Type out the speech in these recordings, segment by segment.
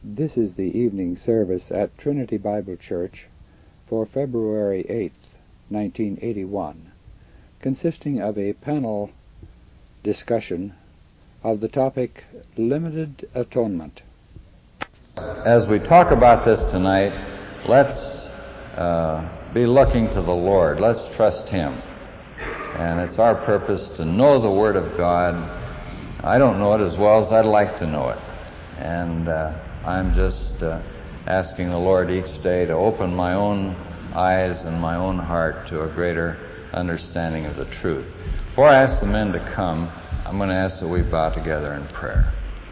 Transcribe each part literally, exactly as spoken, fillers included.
This is the evening service at Trinity Bible Church for February eighth, nineteen eighty-one, consisting of a panel discussion of the topic Limited Atonement. As we talk about this tonight, let's uh, be looking to the Lord. Let's trust Him. And it's our purpose to know the Word of God. I don't know it as well as I'd like to know it. And uh, I'm just uh, asking the Lord each day to open my own eyes and my own heart to a greater understanding of the truth. Before I ask the men to come, I'm going to ask that we bow together in prayer.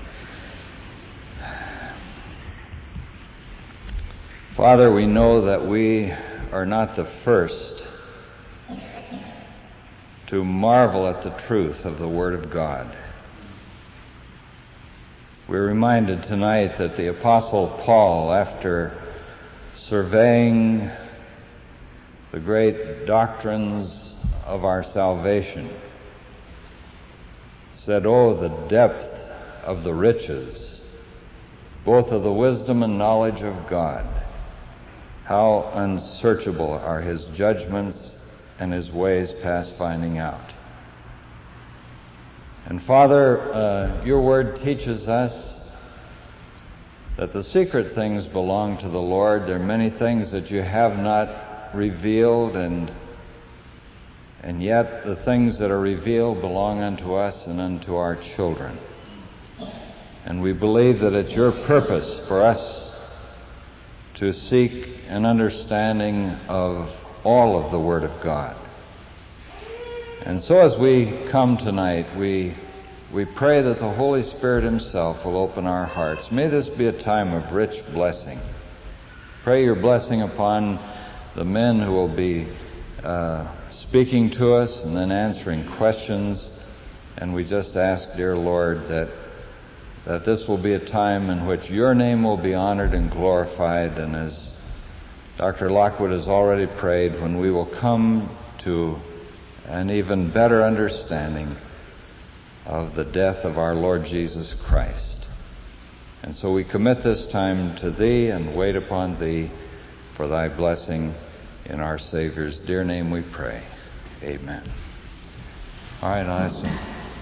Father, we know that we are not the first to marvel at the truth of the Word of God. We're reminded tonight that the Apostle Paul, after surveying the great doctrines of our salvation, said, "Oh, the depth of the riches, both of the wisdom and knowledge of God. How unsearchable are His judgments and His ways past finding out." And Father, uh, your Word teaches us that the secret things belong to the Lord. There are many things that you have not revealed, and and yet the things that are revealed belong unto us and unto our children. And we believe that it's your purpose for us to seek an understanding of all of the Word of God. And so as we come tonight, we we pray that the Holy Spirit Himself will open our hearts. May this be a time of rich blessing. Pray your blessing upon the men who will be uh, speaking to us and then answering questions. And we just ask, dear Lord, that that this will be a time in which your name will be honored and glorified. And as Doctor Lockwood has already prayed, when we will come to an even better understanding of the death of our Lord Jesus Christ. And so we commit this time to Thee and wait upon Thee for Thy blessing. In our Savior's dear name we pray. Amen. All right, I'll ask them.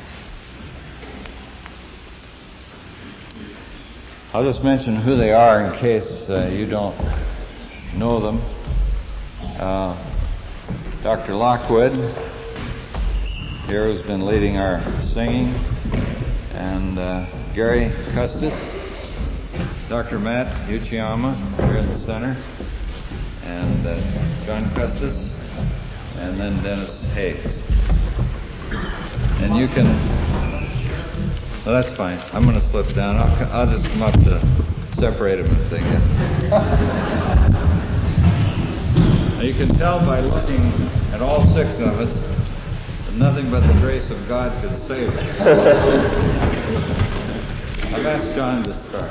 I'll just mention who they are in case uh, you don't know them. Uh, Doctor Lockwood, here, who's been leading our singing, and uh, Gary Custis, Doctor Matt Uchiyama here in the center, and uh, John Custis, and then Dennis Hayes. And you can, well, that's fine. I'm going to slip down. I'll, I'll just come up to separate them if they get. Now you can tell by looking at all six of us that nothing but the grace of God could save us. I've asked John to start.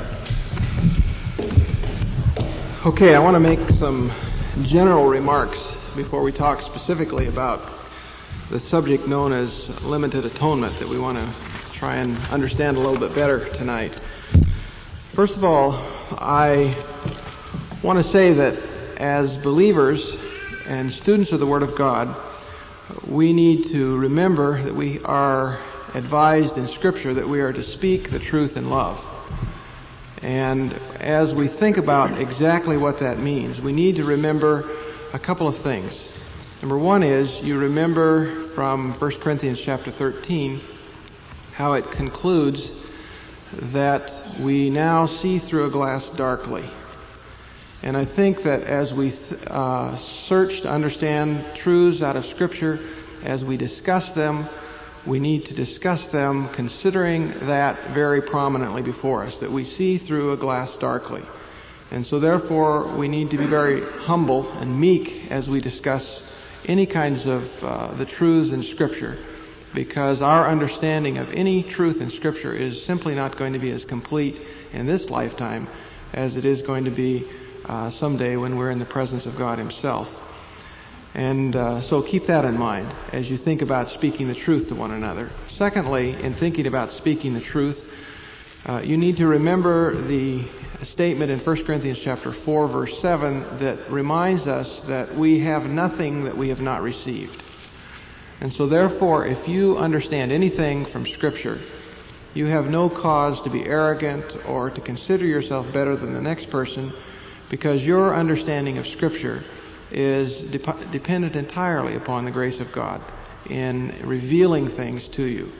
Okay, I want to make some general remarks before we talk specifically about the subject known as limited atonement that we want to try and understand a little bit better tonight. First of all, I want to say that as believers and students of the Word of God, we need to remember that we are advised in Scripture that we are to speak the truth in love. And as we think about exactly what that means, we need to remember a couple of things. Number one is, you remember from First Corinthians chapter thirteen how it concludes that we now see through a glass darkly. And I think that as we th- uh, search to understand truths out of Scripture, as we discuss them, we need to discuss them considering that very prominently before us, that we see through a glass darkly. And so therefore, we need to be very humble and meek as we discuss any kinds of uh, the truths in Scripture, because our understanding of any truth in Scripture is simply not going to be as complete in this lifetime as it is going to be uh, someday when we're in the presence of God Himself. And uh, so keep that in mind as you think about speaking the truth to one another. Secondly, in thinking about speaking the truth, Uh, you need to remember the statement in First Corinthians chapter four, verse seven, that reminds us that we have nothing that we have not received. And so therefore, if you understand anything from Scripture, you have no cause to be arrogant or to consider yourself better than the next person, because your understanding of Scripture is dep- dependent entirely upon the grace of God in revealing things to you.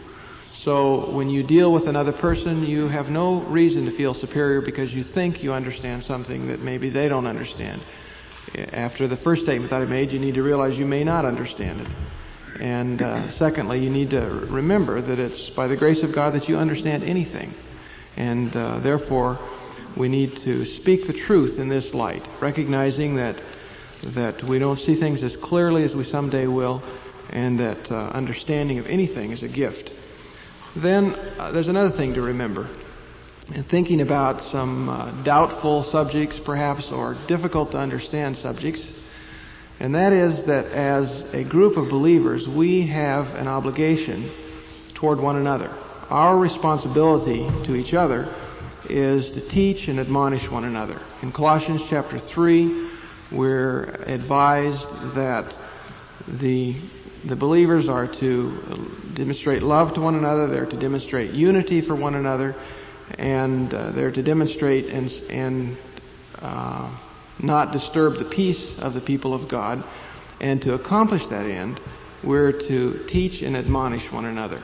So when you deal with another person, you have no reason to feel superior because you think you understand something that maybe they don't understand. After the first statement that I made, you need to realize you may not understand it. And uh, secondly, you need to remember that it's by the grace of God that you understand anything. And uh, therefore, we need to speak the truth in this light, recognizing that that we don't see things as clearly as we someday will, and that uh, understanding of anything is a gift. Then uh, there's another thing to remember. In thinking about some uh, doubtful subjects, perhaps, or difficult to understand subjects, and that is that as a group of believers, we have an obligation toward one another. Our responsibility to each other is to teach and admonish one another. In Colossians chapter three, we're advised that the the believers are to demonstrate love to one another, they're to demonstrate unity for one another, and uh, they're to demonstrate and, and uh, not disturb the peace of the people of God. And to accomplish that end, we're to teach and admonish one another.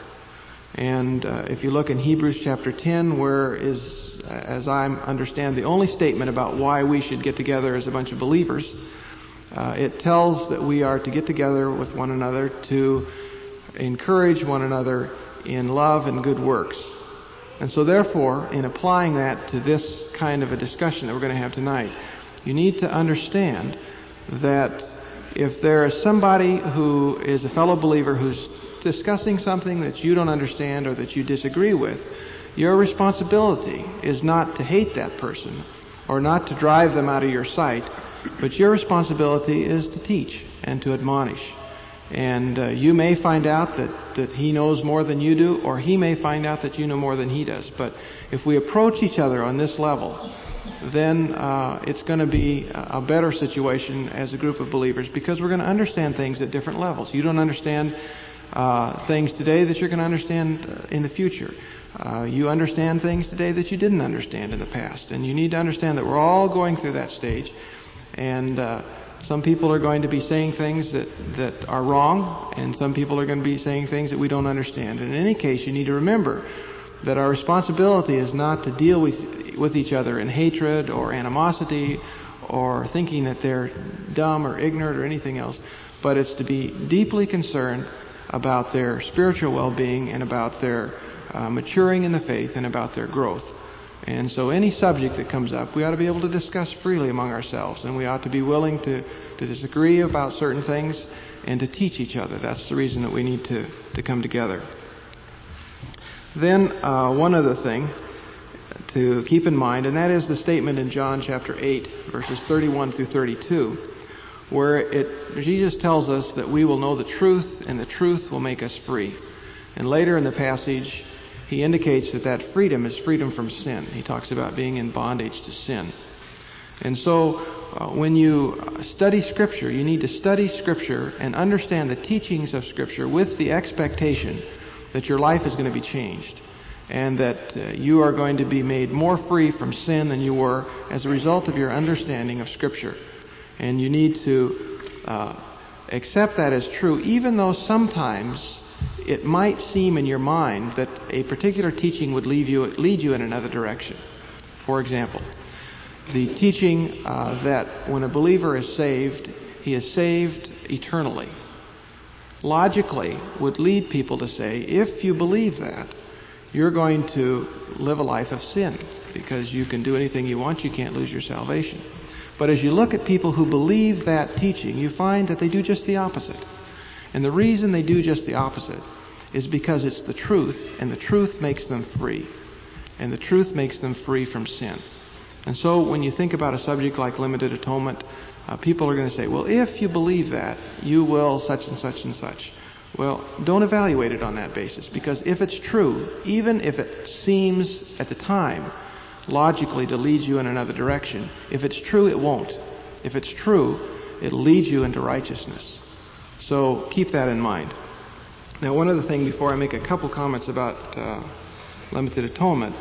And uh, if you look in Hebrews chapter ten, where is, as I understand, the only statement about why we should get together as a bunch of believers, uh, it tells that we are to get together with one another to encourage one another in love and good works. And so therefore, in applying that to this kind of a discussion that we're going to have tonight, you need to understand that if there is somebody who is a fellow believer who's discussing something that you don't understand or that you disagree with, your responsibility is not to hate that person or not to drive them out of your sight, but your responsibility is to teach and to admonish. And uh, you may find out that, that he knows more than you do, or he may find out that you know more than he does. But if we approach each other on this level, then uh, it's going to be a better situation as a group of believers, because we're going to understand things at different levels. You don't understand uh, things today that you're going to understand in the future. Uh, you understand things today that you didn't understand in the past. And you need to understand that we're all going through that stage. And uh, some people are going to be saying things that, that are wrong, and some people are going to be saying things that we don't understand. And in any case, you need to remember that our responsibility is not to deal with with each other in hatred or animosity or thinking that they're dumb or ignorant or anything else, but it's to be deeply concerned about their spiritual well-being and about their uh, maturing in the faith and about their growth. And so any subject that comes up, we ought to be able to discuss freely among ourselves, and we ought to be willing to, to disagree about certain things and to teach each other. That's the reason that we need to, to come together. Then uh, one other thing to keep in mind, and that is the statement in John chapter eight, verses thirty-one through thirty-two, where it Jesus tells us that we will know the truth, and the truth will make us free. And later in the passage, he indicates that that freedom is freedom from sin. He talks about being in bondage to sin. And so uh, when you study Scripture, you need to study Scripture and understand the teachings of Scripture with the expectation that your life is going to be changed, and that uh, you are going to be made more free from sin than you were as a result of your understanding of Scripture. And you need to uh, accept that as true, even though sometimes it might seem in your mind that a particular teaching would lead you, lead you in another direction. For example, the teaching uh, that when a believer is saved, he is saved eternally, logically would lead people to say, if you believe that, you're going to live a life of sin, because you can do anything you want, you can't lose your salvation. But as you look at people who believe that teaching, you find that they do just the opposite. And the reason they do just the opposite is because it's the truth, and the truth makes them free. And the truth makes them free from sin. And so when you think about a subject like limited atonement, uh, people are going to say, well, if you believe that, you will such and such and such. Well, don't evaluate it on that basis, because if it's true, even if it seems at the time logically to lead you in another direction, if it's true, it won't. If it's true, it'll lead you into righteousness. So keep that in mind. Now, one other thing before I make a couple comments about uh, limited atonement.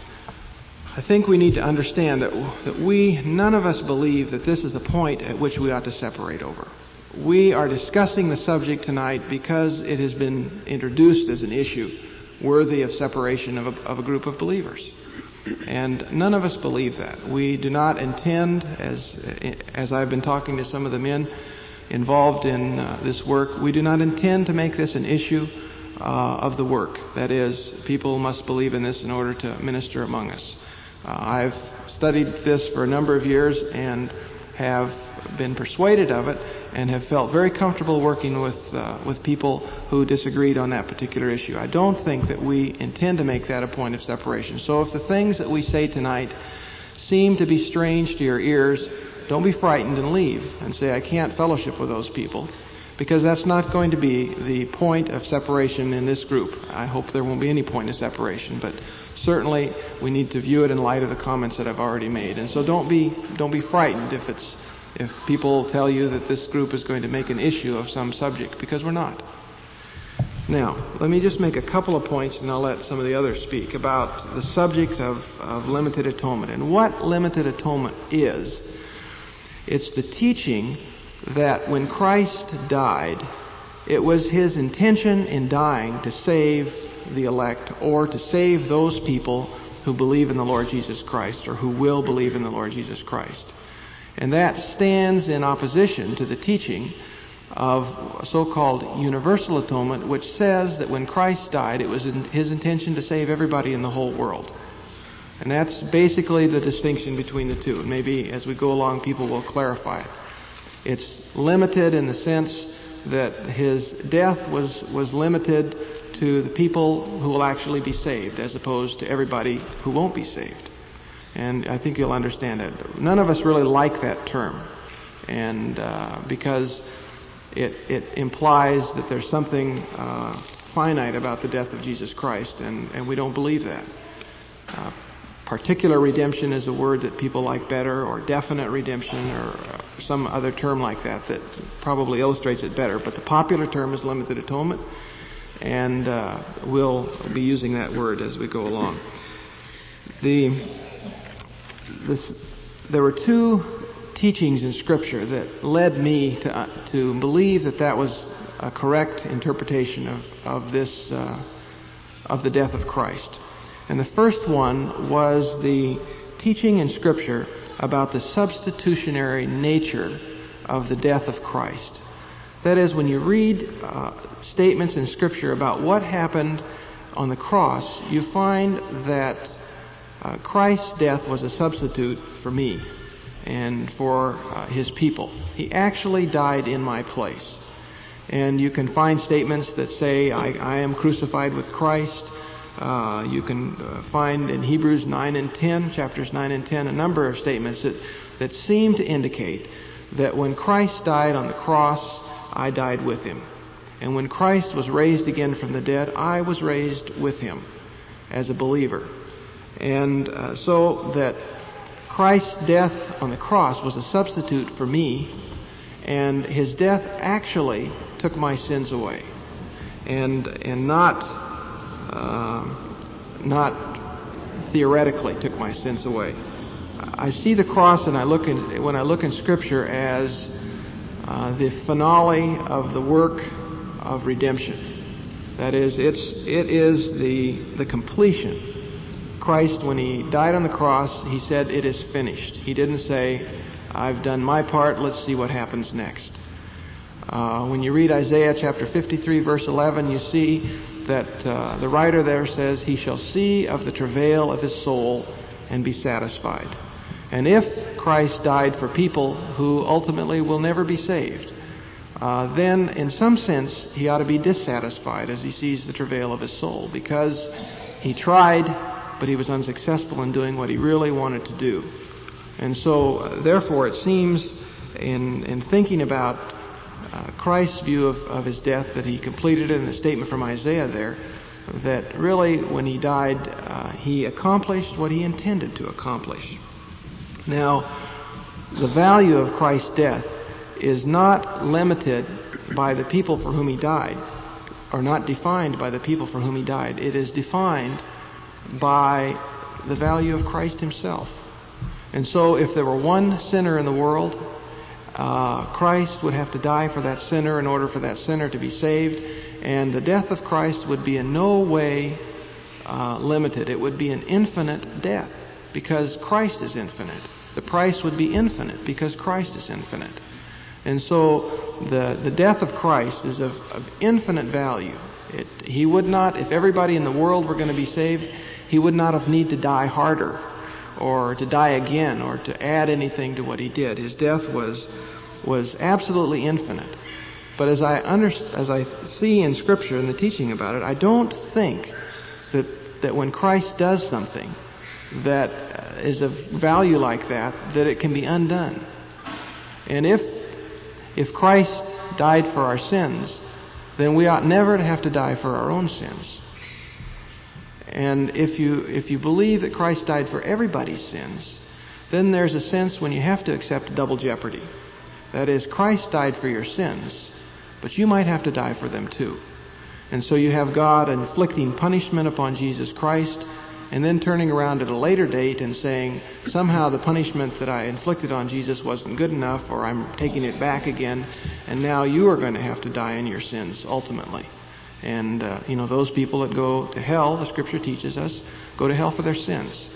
I think we need to understand that, that we, none of us believe that this is a point at which we ought to separate over. We are discussing the subject tonight because it has been introduced as an issue worthy of separation of a, of a group of believers. And none of us believe that. We do not intend, as as I've been talking to some of the men involved in uh, this work, we do not intend to make this an issue uh, of the work. That is, people must believe in this in order to minister among us. Uh, I've studied this for a number of years and have been persuaded of it and have felt very comfortable working with uh, with people who disagreed on that particular issue. I don't think that we intend to make that a point of separation. So if the things that we say tonight seem to be strange to your ears, don't be frightened and leave and say, I can't fellowship with those people, because that's not going to be the point of separation in this group. I hope there won't be any point of separation, but certainly we need to view it in light of the comments that I've already made. And so don't be don't be frightened if it's if people tell you that this group is going to make an issue of some subject, because we're not. Now, let me just make a couple of points, and I'll let some of the others speak about the subject of, of limited atonement. And what limited atonement is, it's the teaching that when Christ died, it was his intention in dying to save the elect, or to save those people who believe in the Lord Jesus Christ, or who will believe in the Lord Jesus Christ. And that stands in opposition to the teaching of so-called universal atonement, which says that when Christ died, it was in his intention to save everybody in the whole world. And that's basically the distinction between the two. And maybe as we go along, people will clarify it. It's limited in the sense that his death was, was limited to the people who will actually be saved, as opposed to everybody who won't be saved. And I think you'll understand that. None of us really like that term, and uh, because it, it implies that there's something uh, finite about the death of Jesus Christ, and, and we don't believe that. Uh, particular redemption is a word that people like better, or definite redemption, or uh, some other term like that that probably illustrates it better. But the popular term is limited atonement, and uh, we'll be using that word as we go along. The this there were two teachings in Scripture that led me to uh, to believe that that was a correct interpretation of of this uh, of the death of Christ. And the first one was the teaching in Scripture about the substitutionary nature of the death of Christ. That is, when you read uh, statements in Scripture about what happened on the cross, you find that uh, Christ's death was a substitute for me and for uh, his people. He actually died in my place. And you can find statements that say, I, I am crucified with Christ. Uh, you can uh, find in Hebrews nine and ten, chapters nine and ten, a number of statements that, that seem to indicate that when Christ died on the cross, I died with him. And when Christ was raised again from the dead, I was raised with him as a believer. And uh, so that Christ's death on the cross was a substitute for me, and his death actually took my sins away, and and not uh, not theoretically took my sins away. I see the cross, and I look in, when I look in Scripture, as uh, the finale of the work of redemption. That is, it's it is the the completion. Christ, when he died on the cross, he said, "It is finished." He didn't say, "I've done my part, let's see what happens next." Uh, when you read Isaiah chapter fifty-three, verse eleven, you see that uh, the writer there says, "He shall see of the travail of his soul and be satisfied." And if Christ died for people who ultimately will never be saved, uh, then in some sense he ought to be dissatisfied as he sees the travail of his soul, because he tried, but he was unsuccessful in doing what he really wanted to do. And so, uh, therefore, it seems in, in thinking about uh, Christ's view of, of his death, that he completed it in the statement from Isaiah there, that really when he died, uh, he accomplished what he intended to accomplish. Now, the value of Christ's death is not limited by the people for whom he died, or not defined by the people for whom he died. It is defined by the value of Christ himself. And so if there were one sinner in the world, uh, Christ would have to die for that sinner in order for that sinner to be saved, and the death of Christ would be in no way uh, limited. It would be an infinite death because Christ is infinite. The price would be infinite because Christ is infinite. And so the, the death of Christ is of, of infinite value. It, he would not, if everybody in the world were going to be saved, he would not have need to die harder or to die again or to add anything to what he did. His death was was absolutely infinite. But as I under, as I see in Scripture and the teaching about it, I don't think that that when Christ does something that is of value like that, that it can be undone. And if if Christ died for our sins, then we ought never to have to die for our own sins. And if you if you believe that Christ died for everybody's sins, then there's a sense when you have to accept double jeopardy. That is, Christ died for your sins, but you might have to die for them too. And so you have God inflicting punishment upon Jesus Christ, and then turning around at a later date and saying, somehow the punishment that I inflicted on Jesus wasn't good enough, or I'm taking it back again, and now you are going to have to die in your sins ultimately. And, uh, you know, those people that go to hell, the Scripture teaches us, go to hell for their sins.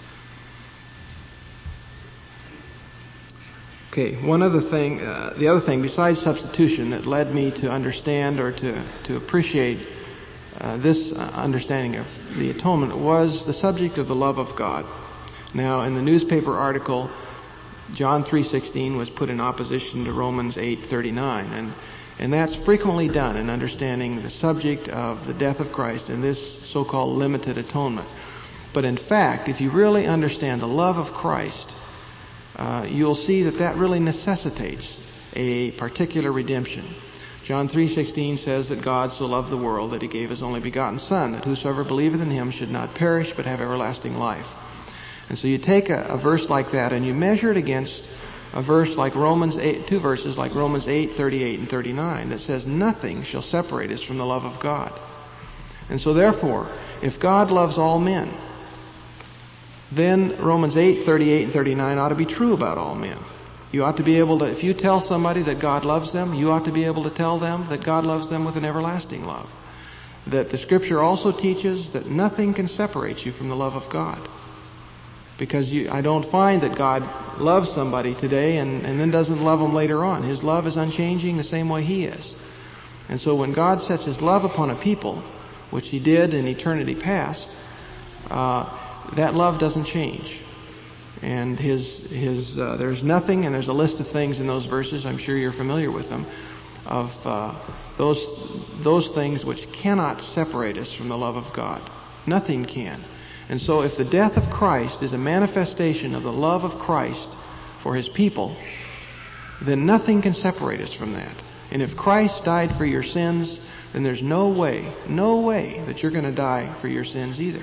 Okay, one other thing, uh, the other thing besides substitution that led me to understand or to, to appreciate uh, this understanding of the atonement was the subject of the love of God. Now, in the newspaper article, John three sixteen was put in opposition to Romans eight thirty-nine, and and that's frequently done in understanding the subject of the death of Christ and this so-called limited atonement. But in fact, if you really understand the love of Christ, uh, you'll see that that really necessitates a particular redemption. John three sixteen says that God so loved the world that he gave his only begotten Son, that whosoever believeth in him should not perish but have everlasting life. And so you take a, a verse like that and you measure it against a verse like Romans eight, two verses like Romans eight thirty-eight and thirty-nine that says nothing shall separate us from the love of God. And so therefore, if God loves all men, then Romans eight thirty-eight and thirty-nine ought to be true about all men. You ought to be able to, if you tell somebody that God loves them, you ought to be able to tell them that God loves them with an everlasting love. That the Scripture also teaches that nothing can separate you from the love of God. Because you, I don't find that God loves somebody today and, and then doesn't love them later on. His love is unchanging the same way he is. And so when God sets his love upon a people, which he did in eternity past, uh, that love doesn't change. And his his uh, there's nothing, and there's a list of things in those verses, I'm sure you're familiar with them, of uh, those those things which cannot separate us from the love of God. Nothing can. And so if the death of Christ is a manifestation of the love of Christ for his people, then nothing can separate us from that. And if Christ died for your sins, then there's no way, no way that you're going to die for your sins either.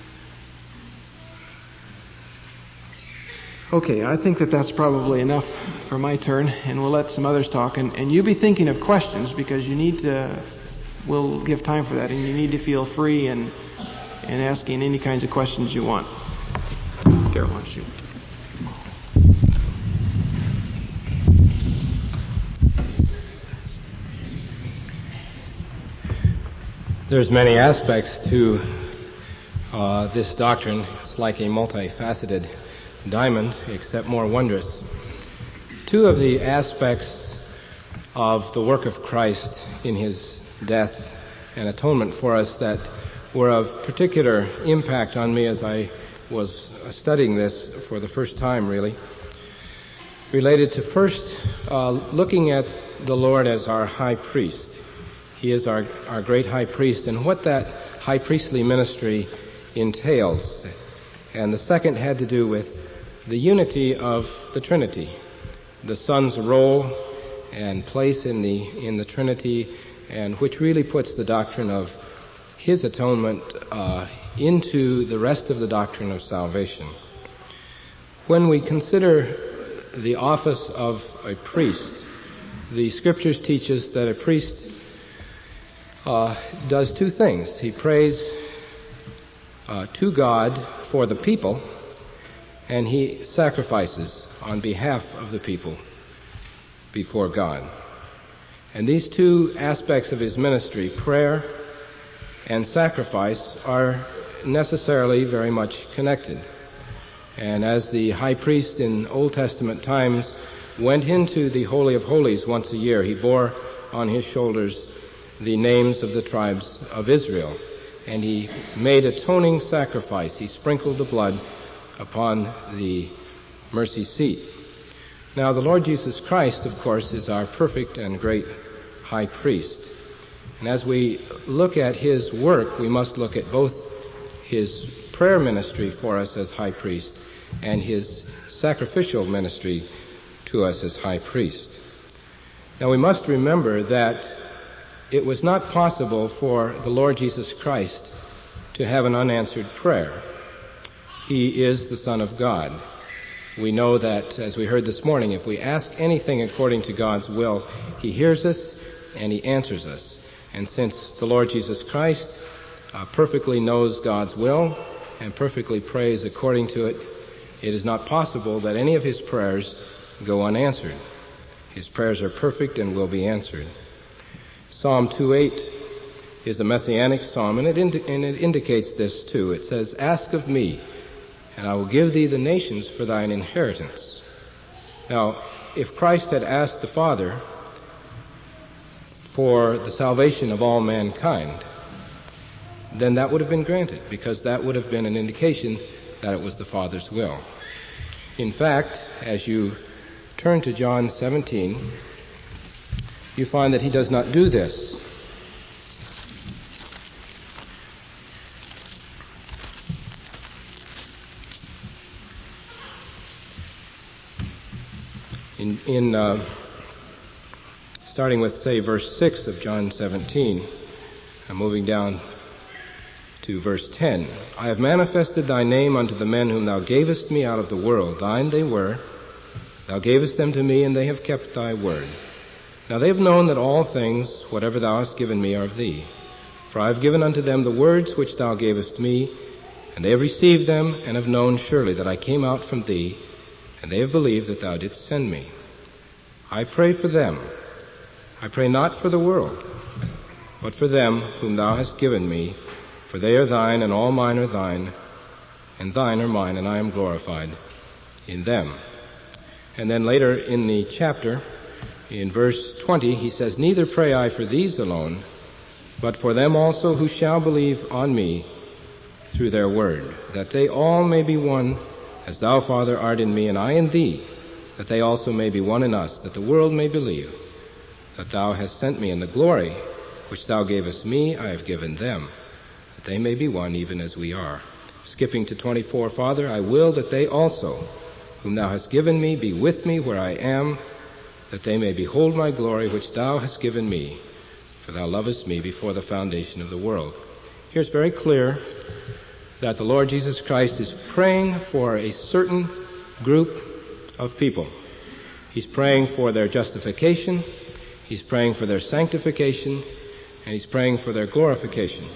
Okay, I think that that's probably enough for my turn, and we'll let some others talk. And, and you be thinking of questions, because you need to, we'll give time for that, and you need to feel free and and asking any kinds of questions you want. Darrell, why don't you? There's many aspects to uh, this doctrine. It's like a multifaceted diamond, except more wondrous. Two of the aspects of the work of Christ in his death and atonement for us that were of particular impact on me as I was studying this for the first time, really, related to first uh, looking at the Lord as our high priest. He is our, our great high priest, and what that high priestly ministry entails. And the second had to do with the unity of the Trinity, the Son's role and place in the in the Trinity, and which really puts the doctrine of his atonement uh, into the rest of the doctrine of salvation. When we consider the office of a priest, the Scriptures teach us that a priest uh, does two things. He prays uh, to God for the people, and he sacrifices on behalf of the people before God. And these two aspects of his ministry, prayer and sacrifice, are necessarily very much connected. And as the high priest in Old Testament times went into the Holy of Holies once a year, he bore on his shoulders the names of the tribes of Israel, and he made atoning sacrifice. He sprinkled the blood upon the mercy seat. Now, the Lord Jesus Christ, of course, is our perfect and great high priest. And as we look at his work, we must look at both his prayer ministry for us as high priest and his sacrificial ministry to us as high priest. Now, we must remember that it was not possible for the Lord Jesus Christ to have an unanswered prayer. He is the Son of God. We know that, as we heard this morning, if we ask anything according to God's will, he hears us and he answers us. And since the Lord Jesus Christ uh, perfectly knows God's will and perfectly prays according to it, it is not possible that any of his prayers go unanswered. His prayers are perfect and will be answered. Psalm two eight is a messianic psalm, and it, indi- and it indicates this too. It says, "Ask of me, and I will give thee the nations for thine inheritance." Now, if Christ had asked the Father for the salvation of all mankind, then that would have been granted, because that would have been an indication that it was the Father's will. In fact, as you turn to John seventeen, you find that he does not do this. In, in uh, starting with, say, verse six of John seventeen, I'm moving down to verse ten. "I have manifested thy name unto the men whom thou gavest me out of the world. Thine they were. Thou gavest them to me, and they have kept thy word. Now they have known that all things, whatever thou hast given me, are of thee. For I have given unto them the words which thou gavest me, and they have received them, and have known surely that I came out from thee, and they have believed that thou didst send me. I pray for them. I pray not for the world, but for them whom thou hast given me, for they are thine, and all mine are thine, and thine are mine, and I am glorified in them." And then later in the chapter, in verse twenty, he says, "Neither pray I for these alone, but for them also who shall believe on me through their word, that they all may be one, as thou, Father, art in me, and I in thee, that they also may be one in us, that the world may believe that thou hast sent me, and the glory which thou gavest me I have given them, that they may be one even as we are." Skipping to twenty-four, "Father, I will that they also, whom thou hast given me, be with me where I am, that they may behold my glory which thou hast given me, for thou lovest me before the foundation of the world." Here it's very clear that the Lord Jesus Christ is praying for a certain group of people. He's praying for their justification, he's praying for their sanctification, and he's praying for their glorification.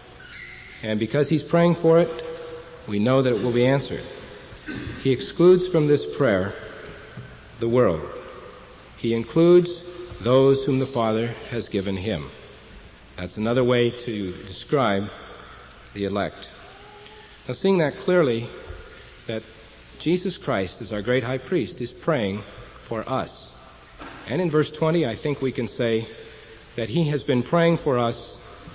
And because he's praying for it, we know that it will be answered. He excludes from this prayer the world. He includes those whom the Father has given him. That's another way to describe the elect. Now, seeing that clearly, that Jesus Christ, as our great high priest, is praying for us. And in verse twenty, I think we can say that he has been praying for us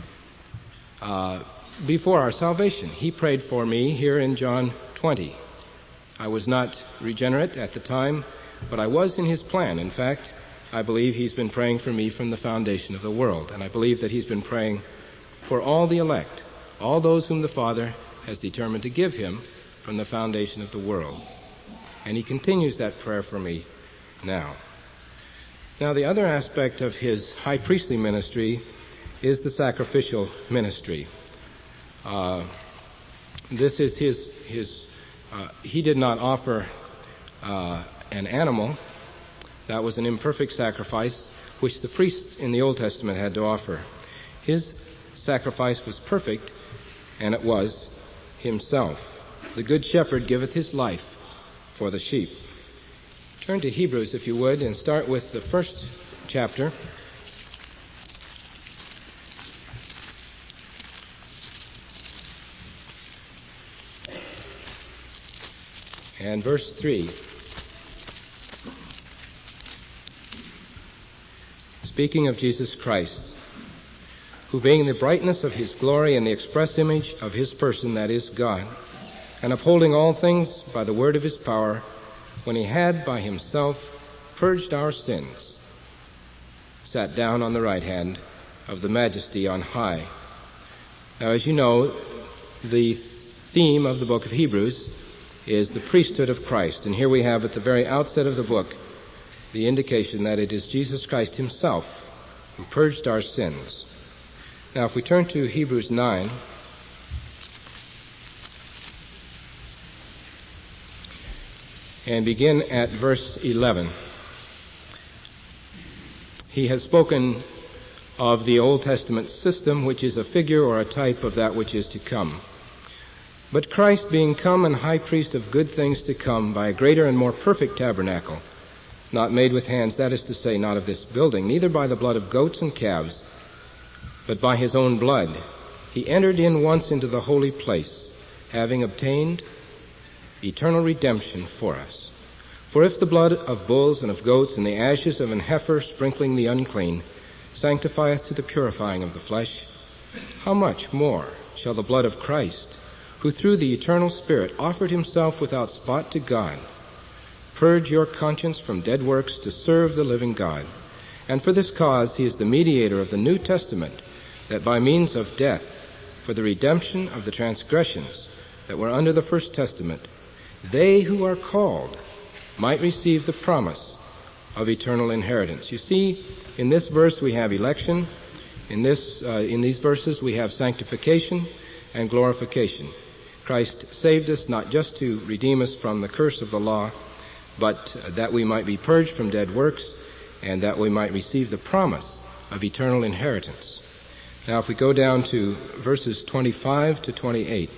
uh, before our salvation. He prayed for me here in John twenty. I was not regenerate at the time, but I was in his plan. In fact, I believe he's been praying for me from the foundation of the world, and I believe that he's been praying for all the elect, all those whom the Father has determined to give him from the foundation of the world. And he continues that prayer for me now. Now, the other aspect of his high priestly ministry is the sacrificial ministry. Uh, this is his, his uh, he did not offer uh, an animal. That was an imperfect sacrifice which the priest in the Old Testament had to offer. His sacrifice was perfect, and it was himself. The good shepherd giveth his life for the sheep. Turn to Hebrews, if you would, and start with the first chapter. And verse three. Speaking of Jesus Christ, who being the brightness of his glory and the express image of his person, that is God, and upholding all things by the word of his power, when he had by himself purged our sins, sat down on the right hand of the majesty on high. Now, as you know, the theme of the book of Hebrews is the priesthood of Christ, and here we have at the very outset of the book the indication that it is Jesus Christ himself who purged our sins. Now, if we turn to Hebrews nine, and begin at verse eleven. He has spoken of the Old Testament system, which is a figure or a type of that which is to come. But Christ, being come and high priest of good things to come, by a greater and more perfect tabernacle, not made with hands, that is to say, not of this building, neither by the blood of goats and calves, but by his own blood, he entered in once into the holy place, having obtained eternal redemption for us. For if the blood of bulls and of goats and the ashes of an heifer sprinkling the unclean sanctifieth to the purifying of the flesh, how much more shall the blood of Christ, who through the eternal Spirit offered himself without spot to God, purge your conscience from dead works to serve the living God? And for this cause he is the mediator of the New Testament, that by means of death, for the redemption of the transgressions that were under the first testament, they who are called might receive the promise of eternal inheritance. You see, in this verse we have election. In this, uh, in these verses we have sanctification and glorification. Christ saved us not just to redeem us from the curse of the law, but that we might be purged from dead works and that we might receive the promise of eternal inheritance. Now, if we go down to verses twenty-five to twenty-eight,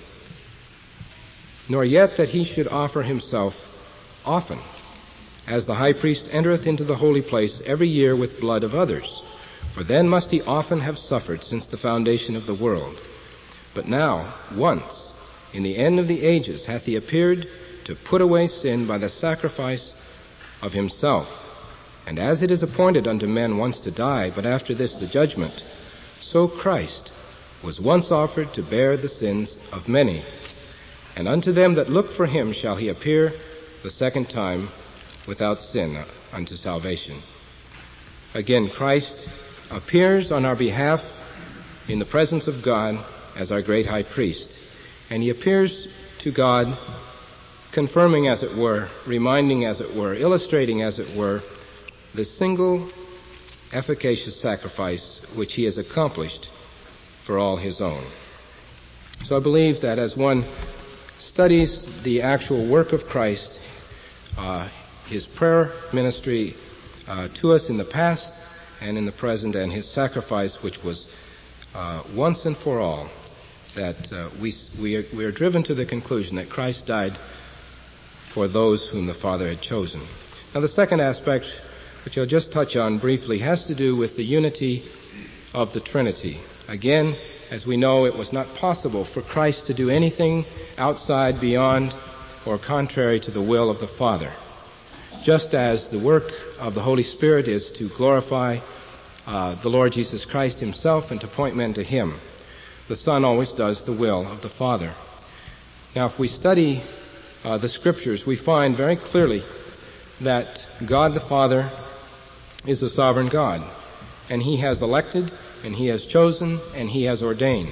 nor yet that he should offer himself often, as the high priest entereth into the holy place every year with blood of others, for then must he often have suffered since the foundation of the world. But now, once, in the end of the ages, hath he appeared to put away sin by the sacrifice of himself. And as it is appointed unto men once to die, but after this the judgment, so Christ was once offered to bear the sins of many. And unto them that look for him shall he appear the second time without sin unto salvation. Again, Christ appears on our behalf in the presence of God as our great high priest. And he appears to God confirming, as it were, reminding, as it were, illustrating, as it were, the single efficacious sacrifice which he has accomplished for all his own. So I believe that as one studies the actual work of Christ, uh, his prayer ministry uh, to us in the past and in the present, and his sacrifice which was uh, once and for all, that uh, we, we, are, we are driven to the conclusion that Christ died for those whom the Father had chosen. Now, the second aspect, which I'll just touch on briefly, has to do with the unity of the Trinity. Again, as we know, it was not possible for Christ to do anything outside, beyond, or contrary to the will of the Father. Just as the work of the Holy Spirit is to glorify uh, the Lord Jesus Christ himself and to point men to him, the Son always does the will of the Father. Now, if we study uh, the Scriptures, we find very clearly that God the Father is a sovereign God, and he has elected, and he has chosen, and he has ordained.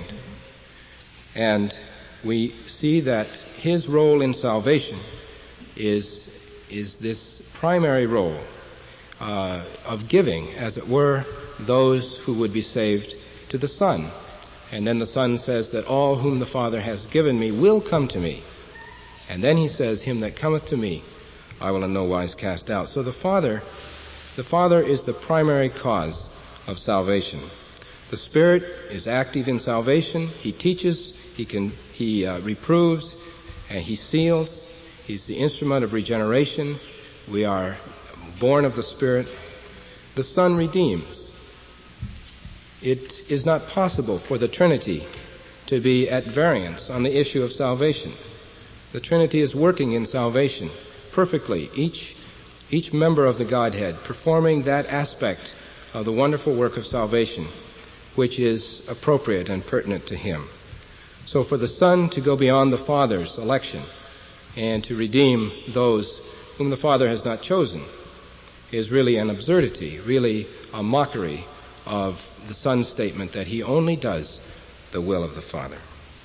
And we see that his role in salvation is, is this primary role uh, of giving, as it were, those who would be saved to the Son. And then the Son says that all whom the Father has given me will come to me. And then he says, him that cometh to me, I will in no wise cast out. So the Father, the Father is the primary cause of salvation. The Spirit is active in salvation. He teaches, he can, he uh, reproves, and he seals. He's the instrument of regeneration. We are born of the Spirit. The Son redeems. It is not possible for the Trinity to be at variance on the issue of salvation. The Trinity is working in salvation perfectly, each, each member of the Godhead performing that aspect of the wonderful work of salvation which is appropriate and pertinent to him. So for the Son to go beyond the Father's election and to redeem those whom the Father has not chosen is really an absurdity, really a mockery of the Son's statement that he only does the will of the Father.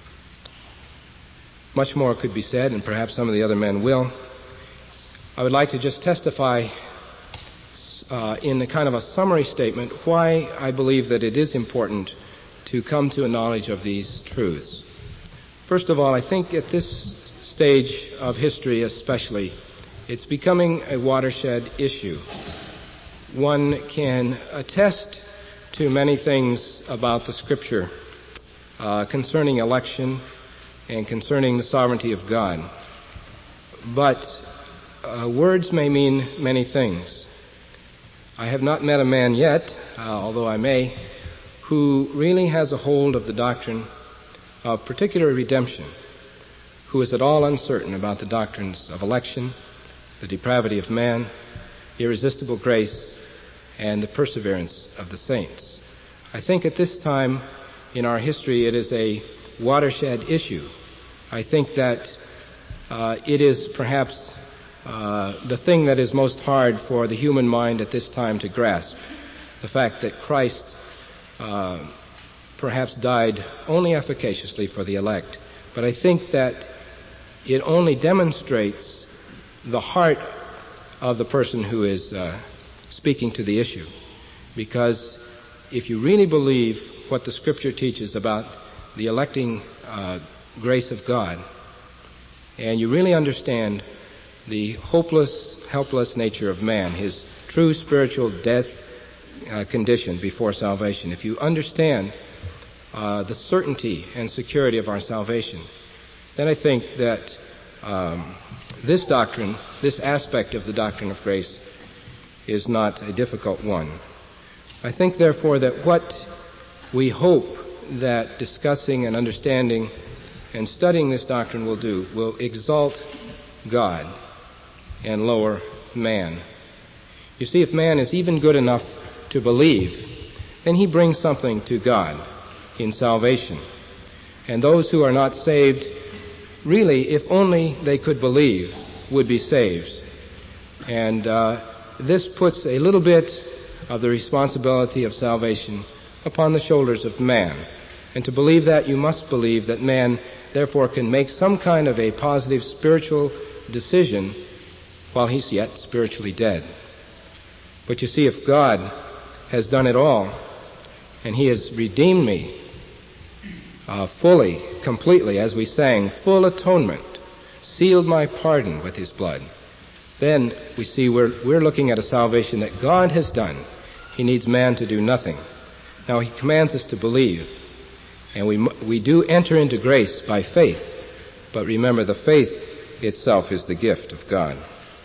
Much more could be said, and perhaps some of the other men will. I would like to just testify uh, in a kind of a summary statement why I believe that it is important to come to a knowledge of these truths. First of all, I think at this stage of history especially, it's becoming a watershed issue. One can attest to many things about the Scripture uh, concerning election and concerning the sovereignty of God. But uh, words may mean many things. I have not met a man yet, uh, although I may, who really has a hold of the doctrine of particular redemption, who is at all uncertain about the doctrines of election, the depravity of man, irresistible grace, and the perseverance of the saints. I think at this time in our history it is a watershed issue. I think that uh, it is perhaps uh, the thing that is most hard for the human mind at this time to grasp, the fact that Christ uh, perhaps died only efficaciously for the elect. But I think that it only demonstrates the heart of the person who is uh, speaking to the issue. Because if you really believe what the Scripture teaches about the electing uh, grace of God, and you really understand the hopeless, helpless nature of man, his true spiritual death uh, condition before salvation, if you understand uh, the certainty and security of our salvation, then I think that um, this doctrine, this aspect of the doctrine of grace, is not a difficult one. I think, therefore, that what we hope that discussing and understanding and studying this doctrine will do will exalt God and lower man. You see, if man is even good enough to believe, then he brings something to God in salvation. And those who are not saved, really, if only they could believe, would be saved. And uh, this puts a little bit of the responsibility of salvation upon the shoulders of man. And to believe that, you must believe that man, therefore, can make some kind of a positive spiritual decision while he's yet spiritually dead. But you see, if God has done it all, and he has redeemed me uh, fully, completely, as we sang, full atonement, sealed my pardon with his blood, then we see we're, we're looking at a salvation that God has done. He needs man to do nothing. Now, he commands us to believe, and we we do enter into grace by faith. But remember, the faith itself is the gift of God.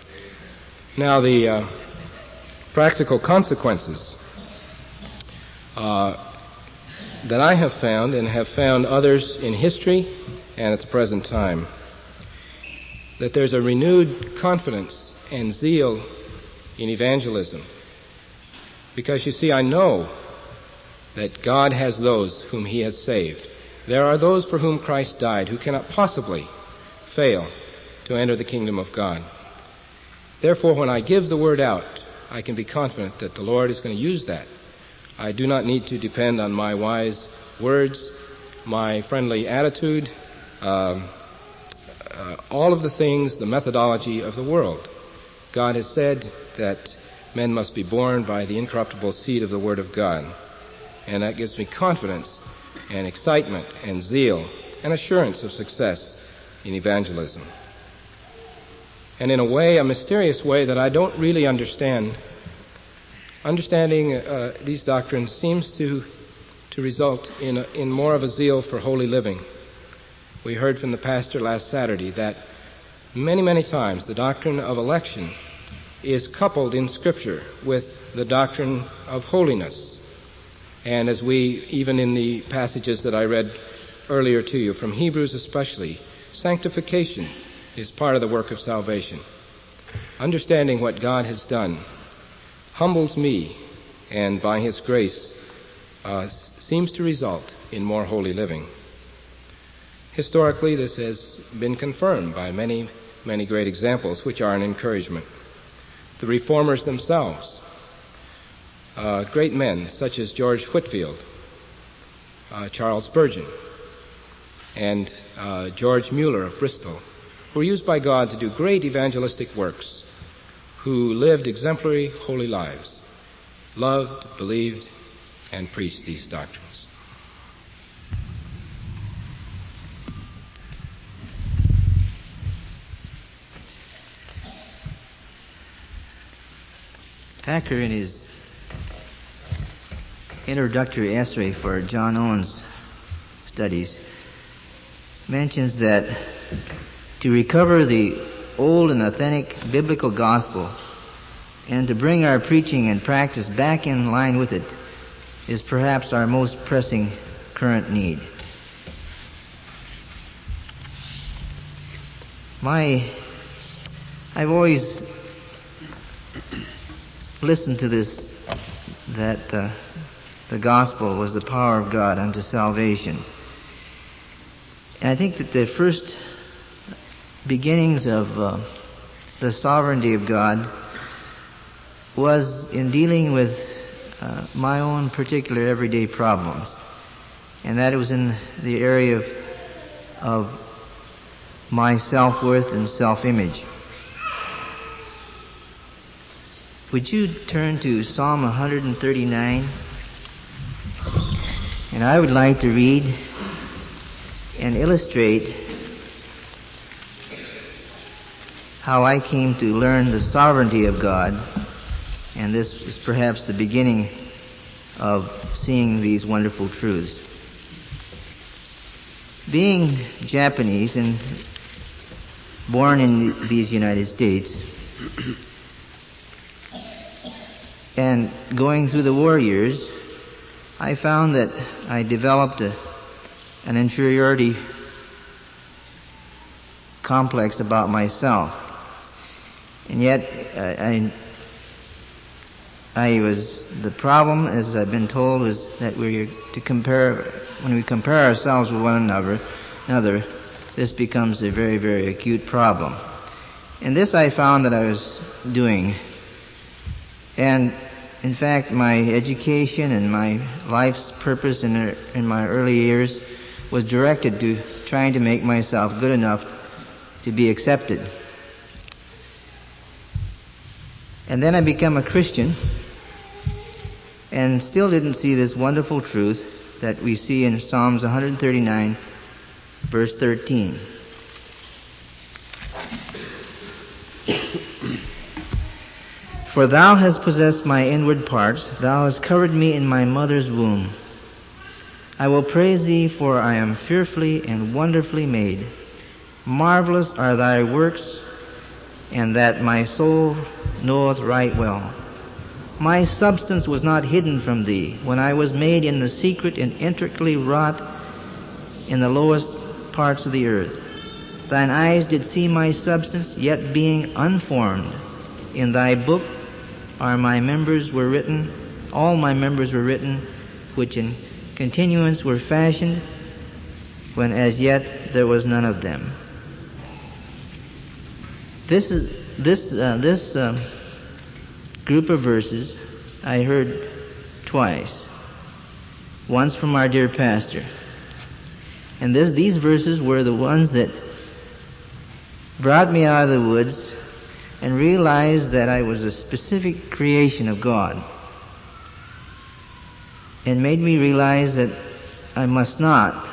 Now, the uh, practical consequences uh, that I have found, and have found others in history and at the present time, that there's a renewed confidence and zeal in evangelism. Because, you see, I know that God has those whom he has saved. There are those for whom Christ died who cannot possibly fail to enter the kingdom of God. Therefore, when I give the word out, I can be confident that the Lord is going to use that. I do not need to depend on my wise words, my friendly attitude, um, uh, all of the things, the methodology of the world. God has said that men must be born by the incorruptible seed of the Word of God. And that gives me confidence and excitement and zeal and assurance of success in evangelism. And in a way, a mysterious way that I don't really understand, understanding uh, these doctrines seems to to result in, a, in more of a zeal for holy living. We heard from the pastor last Saturday that many, many times the doctrine of election is coupled in Scripture with the doctrine of holiness. And as we, even in the passages that I read earlier to you, from Hebrews especially, sanctification is part of the work of salvation. Understanding what God has done humbles me, and by His grace uh, seems to result in more holy living. Historically, this has been confirmed by many, many great examples, which are an encouragement. The reformers themselves, uh, great men such as George Whitefield, uh, Charles Spurgeon, and uh, George Mueller of Bristol, who were used by God to do great evangelistic works, who lived exemplary holy lives, loved, believed, and preached these doctrines. Packer, in his introductory essay for John Owen's studies, mentions that to recover the old and authentic biblical gospel and to bring our preaching and practice back in line with it is perhaps our most pressing current need. My, I've always listened to this, that uh, the gospel was the power of God unto salvation. And I think that the first beginnings of uh, the sovereignty of God was in dealing with uh, my own particular everyday problems. And that it was in the area of, of my self-worth and self-image. Would you turn to Psalm one thirty-nine? And I would like to read and illustrate how I came to learn the sovereignty of God, and this is perhaps the beginning of seeing these wonderful truths. Being Japanese and born in these United States, and going through the war years, I found that I developed a, an inferiority complex about myself. And yet, uh, I, I was, the problem, as I've been told, was that we're to compare, when we compare ourselves with one another, another, this becomes a very, very acute problem. And this I found that I was doing. And in fact, my education and my life's purpose in, in my early years was directed to trying to make myself good enough to be accepted. And then I became a Christian and still didn't see this wonderful truth that we see in Psalms one thirty-nine, verse thirteen. For thou hast possessed my inward parts, thou hast covered me in my mother's womb. I will praise thee, for I am fearfully and wonderfully made. Marvelous are thy works, and that my soul knoweth right well. My substance was not hidden from thee, when I was made in the secret and intricately wrought in the lowest parts of the earth. Thine eyes did see my substance, yet being unformed. In thy book are my members were written, all my members were written, which in continuance were fashioned, when as yet there was none of them. This is this uh, this uh, group of verses I heard twice. Once from our dear pastor, and this, these verses were the ones that brought me out of the woods and realized that I was a specific creation of God, and made me realize that I must not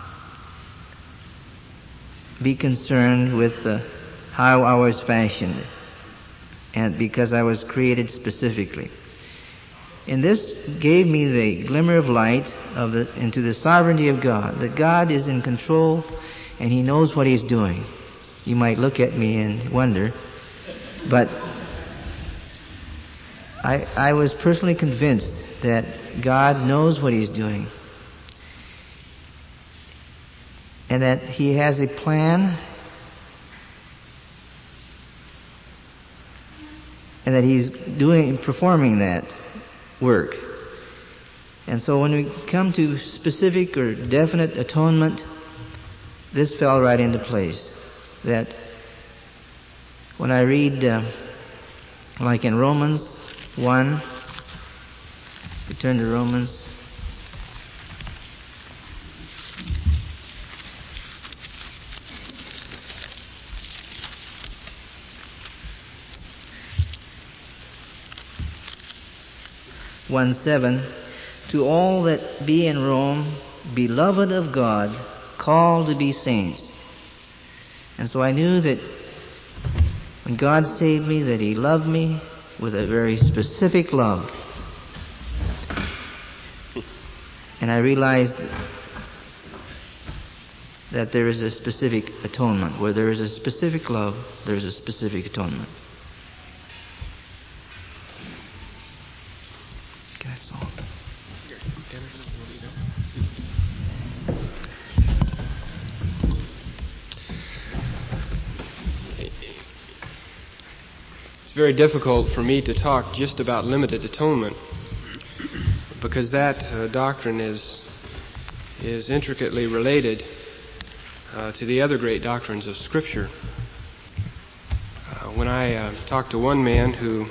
be concerned with uh, how I was fashioned, and because I was created specifically. And this gave me the glimmer of light of the, into the sovereignty of God, that God is in control and He knows what He's doing. You might look at me and wonder, but I, I was personally convinced that God knows what He's doing, and that He has a plan, and that He's doing, performing that work. And so when we come to specific or definite atonement, this fell right into place. That when I read, uh, like in Romans one, we turn to Romans. one seven, to all that be in Rome, beloved of God, called to be saints. And so I knew that when God saved me, that He loved me with a very specific love. And I realized that there is a specific atonement. Where there is a specific love, there is a specific atonement. That's all. It's very difficult for me to talk just about limited atonement, because that uh, doctrine is is intricately related uh, to the other great doctrines of Scripture. Uh, when I uh, talked to one man who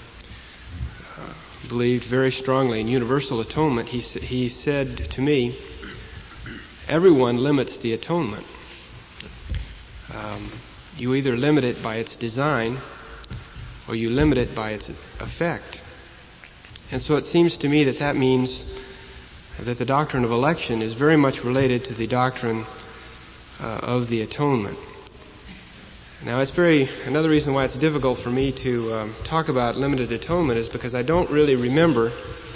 uh, believed very strongly in universal atonement, he he said to me, "Everyone limits the atonement. Um, you either limit it by its design, or you limit it by its effect." And so it seems to me that that means that the doctrine of election is very much related to the doctrine uh, of the atonement. Now, it's very another reason why it's difficult for me to um, talk about limited atonement is because I don't really remember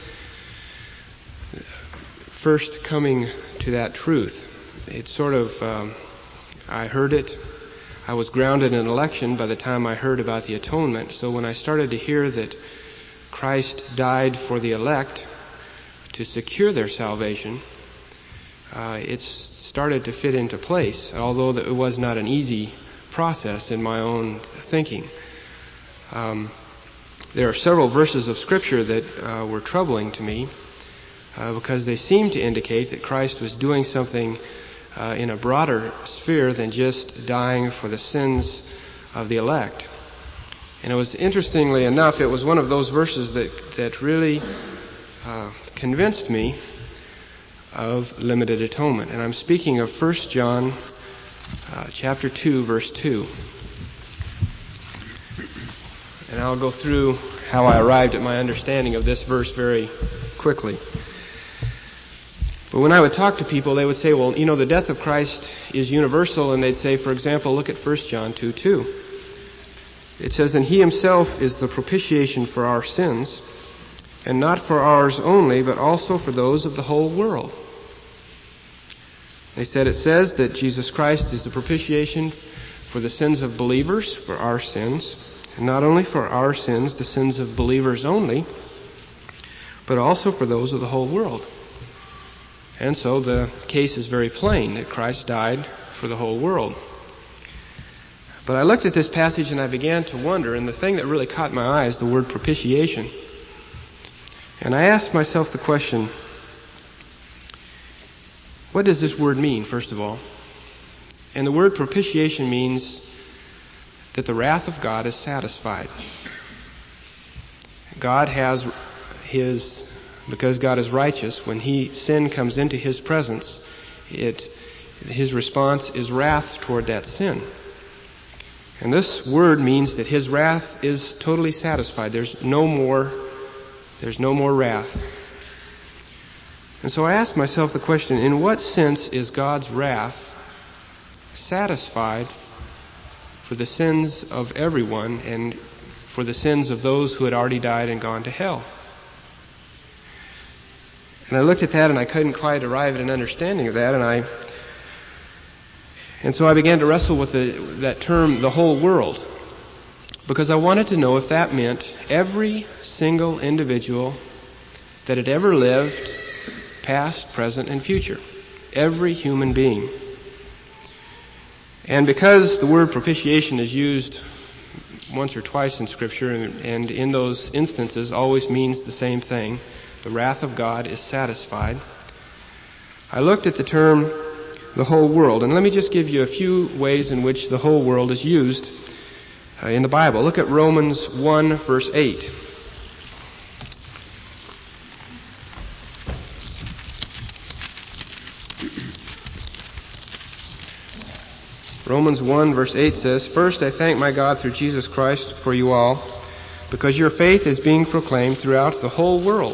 first coming to that truth. It's sort of um, I heard it. I was grounded in election by the time I heard about the atonement. So when I started to hear that Christ died for the elect to secure their salvation, uh, it started to fit into place, although it was not an easy process in my own thinking. Um, there are several verses of Scripture that uh, were troubling to me uh, because they seem to indicate that Christ was doing something Uh, in a broader sphere than just dying for the sins of the elect. And it was, interestingly enough, it was one of those verses that, that really uh, convinced me of limited atonement. And I'm speaking of First John uh, chapter two, verse two. And I'll go through how I arrived at my understanding of this verse very quickly. But when I would talk to people, they would say, well, you know, the death of Christ is universal. And they'd say, for example, look at First John two two. It says, "And He Himself is the propitiation for our sins, and not for ours only, but also for those of the whole world." They said it says that Jesus Christ is the propitiation for the sins of believers, for our sins, and not only for our sins, the sins of believers only, but also for those of the whole world. And so the case is very plain that Christ died for the whole world. But I looked at this passage and I began to wonder, and the thing that really caught my eye is the word propitiation. And I asked myself the question, what does this word mean, first of all? And the word propitiation means that the wrath of God is satisfied. God has His... Because God is righteous, when he sin comes into His presence, it His response is wrath toward that sin. And this word means that his wrath is totally satisfied. There's no more, there's no more wrath. And so I asked myself the question, in what sense is God's wrath satisfied for the sins of everyone and for the sins of those who had already died and gone to hell? And I looked at that and I couldn't quite arrive at an understanding of that, and I and so I began to wrestle with the, that term, the whole world, because I wanted to know if that meant every single individual that had ever lived, past, present, and future. Every human being. And because the word propitiation is used once or twice in Scripture, and, and in those instances always means the same thing, the wrath of God is satisfied, I looked at the term the whole world. And let me just give you a few ways in which the whole world is used uh, in the Bible. Look at Romans one, verse eight. Romans one, verse eight says, "First I thank my God through Jesus Christ for you all, because your faith is being proclaimed throughout the whole world."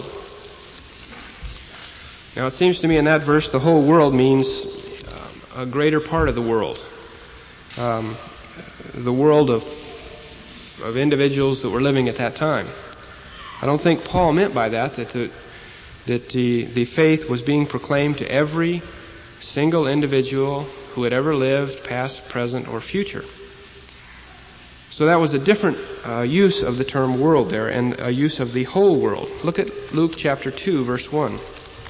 Now it seems to me in that verse the whole world means a greater part of the world. Um, the world of of individuals that were living at that time. I don't think Paul meant by that that the, that the, the faith was being proclaimed to every single individual who had ever lived, past, present, or future. So that was a different uh, use of the term world there, and a use of the whole world. Look at Luke chapter two, verse one.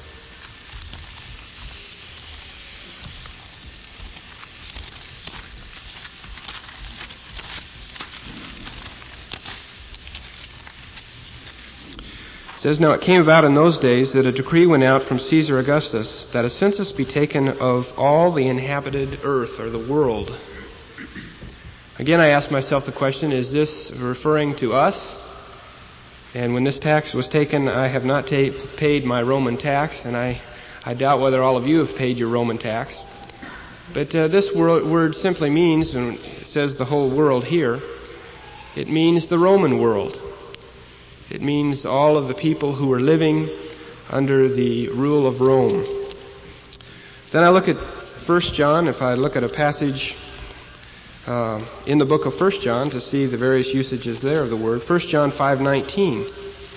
It says, "Now it came about in those days that a decree went out from Caesar Augustus that a census be taken of all the inhabited earth," or the world. Again, I asked myself the question, is this referring to us? And when this tax was taken, I have not ta- paid my Roman tax, and I, I doubt whether all of you have paid your Roman tax. But uh, this word, word simply means, and it says the whole world here, it means the Roman world. It means all of the people who were living under the rule of Rome. Then I look at First John, if I look at a passage uh, in the book of First John to see the various usages there of the word. First John five nineteen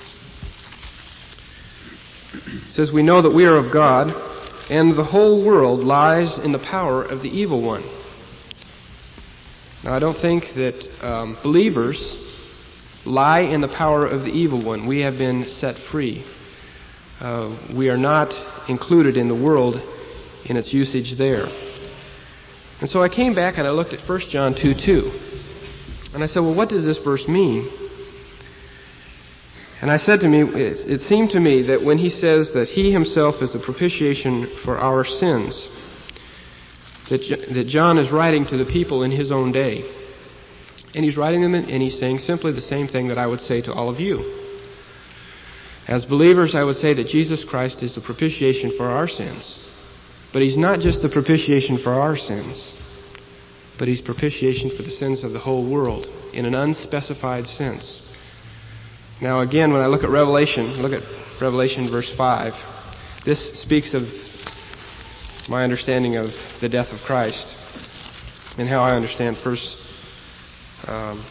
says, "We know that we are of God, and the whole world lies in the power of the evil one." Now I don't think that um, believers lie in the power of the evil one. We have been set free. Uh, we are not included in the world in its usage there. And so I came back and I looked at First John two two. And I said, well, what does this verse mean? And I said to me, it, it seemed to me that when he says that he himself is the propitiation for our sins, that, that John is writing to the people in his own day. And he's writing them and he's saying simply the same thing that I would say to all of you. As believers, I would say that Jesus Christ is the propitiation for our sins. But he's not just the propitiation for our sins, but he's propitiation for the sins of the whole world in an unspecified sense. Now again, when I look at Revelation, look at Revelation verse five. This speaks of my understanding of the death of Christ and how I understand First Um,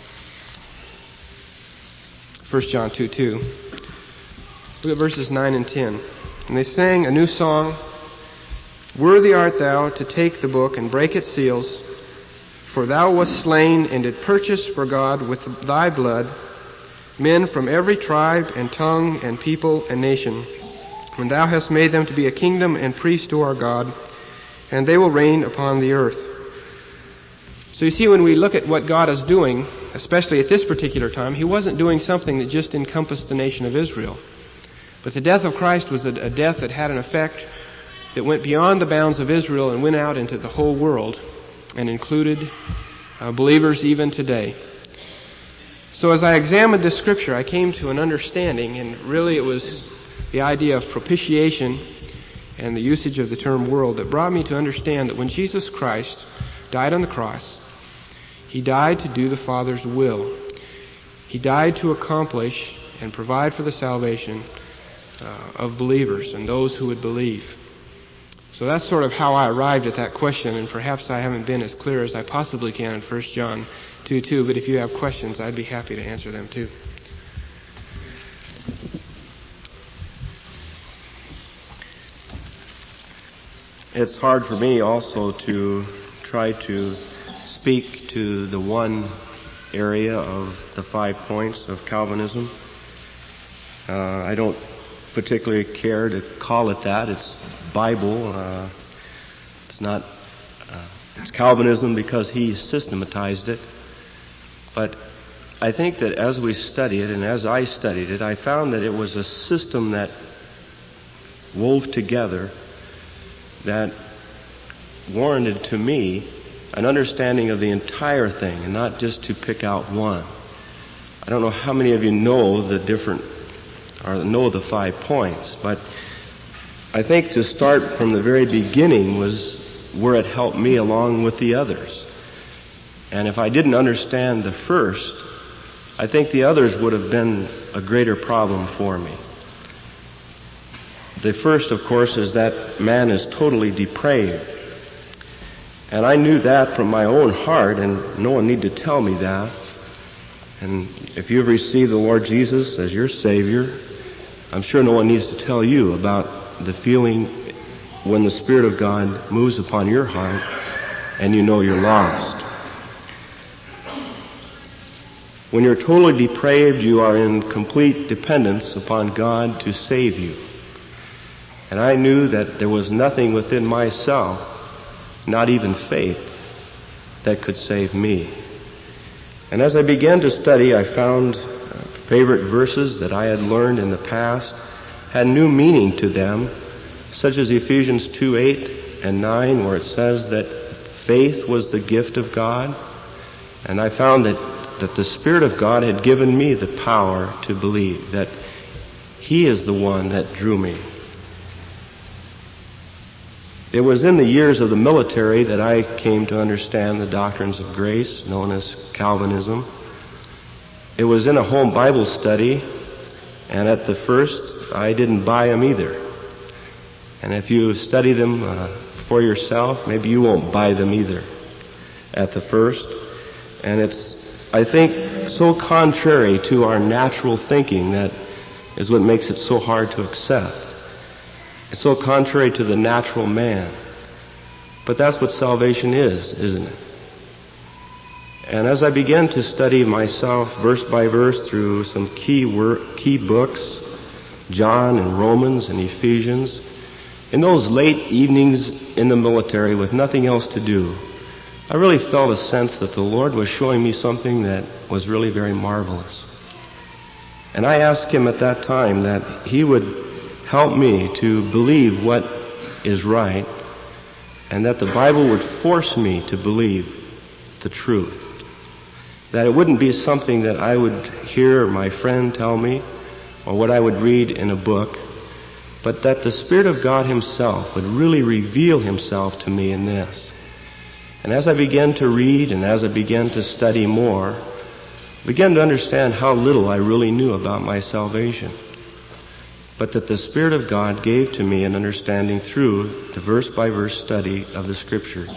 First John two two. Look at verses nine and ten. "And they sang a new song, Worthy art thou to take the book and break its seals, for thou wast slain and did purchase for God with thy blood men from every tribe and tongue and people and nation. And thou hast made them to be a kingdom and priests to our God, and they will reign upon the earth." So you see, when we look at what God is doing, especially at this particular time, he wasn't doing something that just encompassed the nation of Israel. But the death of Christ was a, a death that had an effect that went beyond the bounds of Israel and went out into the whole world and included uh, believers even today. So as I examined this scripture, I came to an understanding, and really it was the idea of propitiation and the usage of the term world that brought me to understand that when Jesus Christ died on the cross, He died to do the Father's will. He died to accomplish and provide for the salvation uh, of believers and those who would believe. So that's sort of how I arrived at that question, and perhaps I haven't been as clear as I possibly can in First John two two, but if you have questions, I'd be happy to answer them too. It's hard for me also to try to speak to the one area of the five points of Calvinism. Uh, I don't particularly care to call it that. It's Bible. Uh, it's not. Uh, it's Calvinism because he systematized it. But I think that as we study it, and as I studied it, I found that it was a system that wove together that warranted to me an understanding of the entire thing and not just to pick out one. I don't know how many of you know the different, or know the five points, but I think to start from the very beginning was where it helped me along with the others. And if I didn't understand the first, I think the others would have been a greater problem for me. The first, of course, is that man is totally depraved. And I knew that from my own heart, and no one need to tell me that. And if you've received the Lord Jesus as your Savior, I'm sure no one needs to tell you about the feeling when the Spirit of God moves upon your heart and you know you're lost. When you're totally depraved, you are in complete dependence upon God to save you. And I knew that there was nothing within myself, not even faith, that could save me. And as I began to study, I found favorite verses that I had learned in the past had new meaning to them, such as Ephesians two eight and nine, where it says that faith was the gift of God. And I found that, that the Spirit of God had given me the power to believe, that He is the one that drew me. It was in the years of the military that I came to understand the doctrines of grace, known as Calvinism. It was in a home Bible study, and at the first, I didn't buy them either. And if you study them uh, for yourself, maybe you won't buy them either at the first. And it's, I think, so contrary to our natural thinking that is what makes it so hard to accept. It's so contrary to the natural man. But that's what salvation is, isn't it? And as I began to study myself verse by verse through some key work, key books, John and Romans and Ephesians, in those late evenings in the military with nothing else to do, I really felt a sense that the Lord was showing me something that was really very marvelous. And I asked Him at that time that He would help me to believe what is right, and that the Bible would force me to believe the truth. That it wouldn't be something that I would hear my friend tell me, or what I would read in a book, but that the Spirit of God Himself would really reveal Himself to me in this. And as I began to read and as I began to study more, I began to understand how little I really knew about my salvation. But that the Spirit of God gave to me an understanding through the verse-by-verse study of the Scriptures.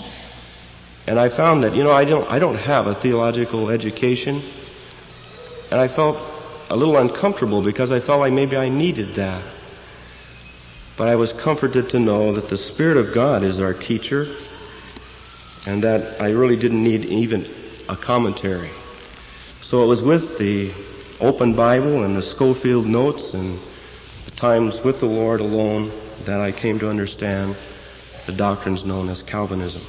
And I found that, you know, I don't, I don't have a theological education, and I felt a little uncomfortable because I felt like maybe I needed that. But I was comforted to know that the Spirit of God is our teacher, and that I really didn't need even a commentary. So it was with the open Bible and the Schofield notes and times with the Lord alone that I came to understand the doctrines known as Calvinism.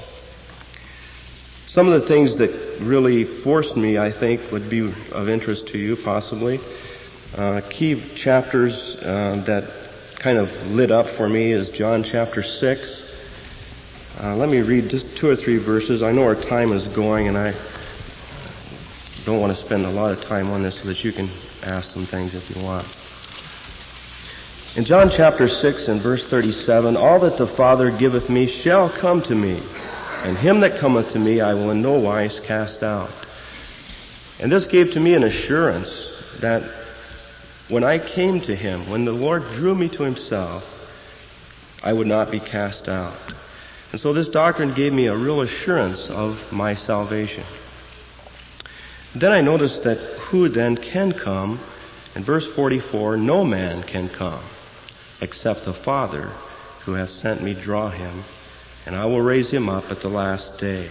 Some of the things that really forced me, I think, would be of interest to you, possibly. Uh, key chapters uh, that kind of lit up for me is John chapter six. Uh, let me read just two or three verses. I know our time is going, and I don't want to spend a lot of time on this so that you can ask some things if you want. In John chapter six and verse thirty-seven, all that the Father giveth me shall come to me, And him that cometh to me I will in no wise cast out. And this gave to me an assurance that when I came to him, when the Lord drew me to himself, I would not be cast out. And so this doctrine gave me a real assurance of my salvation. Then I noticed that who then can come? In verse forty-four, no man can come except the Father who hath sent me draw him, and I will raise him up at the last day.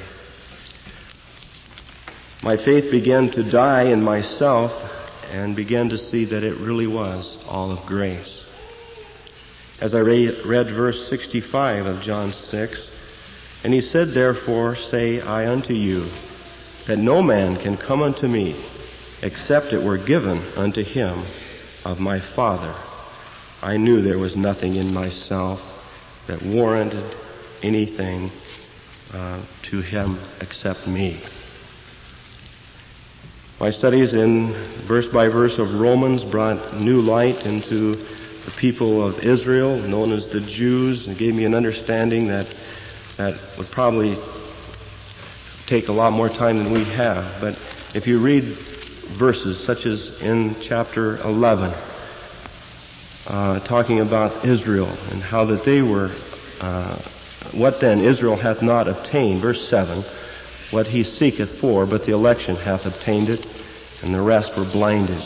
My faith began to die in myself and began to see that it really was all of grace. As I read verse sixty-five of John six, and he said, therefore say I unto you, that no man can come unto me, except it were given unto him of my Father. I knew there was nothing in myself that warranted anything uh, to him except me. My studies in verse by verse of Romans brought new light into the people of Israel, known as the Jews, and gave me an understanding that that would probably take a lot more time than we have. But if you read verses such as in chapter eleven, uh, talking about Israel and how that they were, uh, what then Israel hath not obtained, verse seven, what he seeketh for, but the election hath obtained it, and the rest were blinded.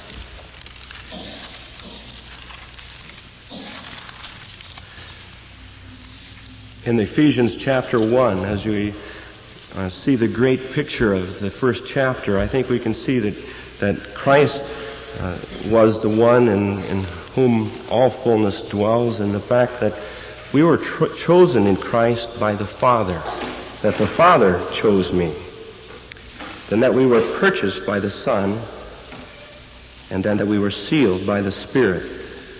In Ephesians chapter one, as we uh, see the great picture of the first chapter, I think we can see that, that Christ uh, was the one in, in whom all fullness dwells, and the fact that we were tr- chosen in Christ by the Father, that the Father chose me, then that we were purchased by the Son, and then that we were sealed by the Spirit.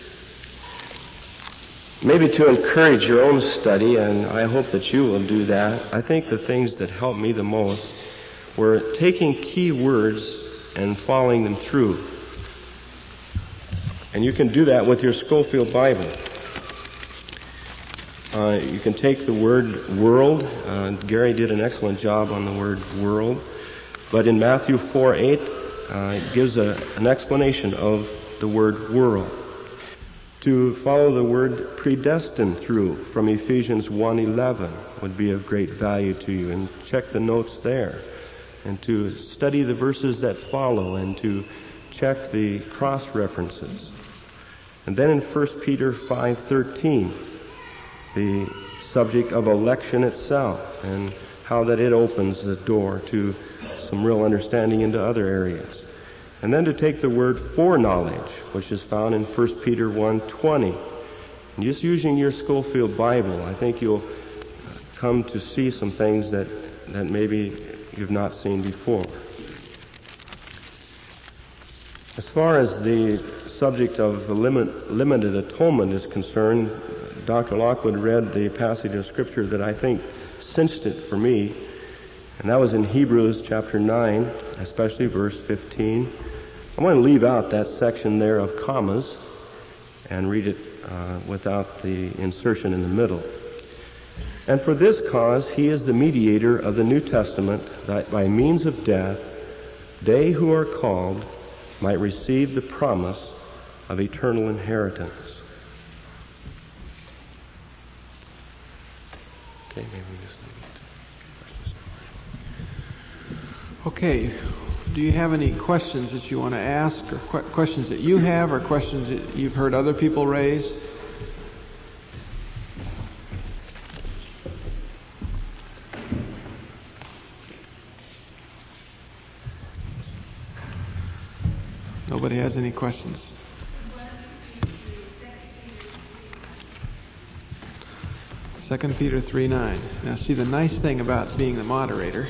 Maybe to encourage your own study, and I hope that you will do that, I think the things that helped me the most were taking key words and following them through. And you can do that with your Schofield Bible. Uh, you can take the word world. Uh, Gary did an excellent job on the word world. But in Matthew four eight, uh, it gives a, an explanation of the word world. To follow the word predestined through from Ephesians one eleven would be of great value to you, and check the notes there, and to study the verses that follow, and to check the cross references. And then in First Peter five thirteen, the subject of election itself and how that it opens the door to some real understanding into other areas. And then to take the word foreknowledge, which is found in First Peter one twenty. And just using your Schofield Bible, I think you'll come to see some things that, that maybe you've not seen before. As far as the subject of the limit, limited atonement is concerned, Doctor Lockwood read the passage of Scripture that I think cinched it for me, and that was in Hebrews chapter nine, especially verse fifteen. I want to leave out that section there of commas and read it uh, without the insertion in the middle. And for this cause he is the mediator of the New Testament, that by means of death they who are called might receive the promise of eternal inheritance. Okay, maybe we just need to. Okay. Do you have any questions that you want to ask, or qu- questions that you have, or questions that you've heard other people raise? Nobody has any questions? Second Peter three nine. Now, see, the nice thing about being the moderator,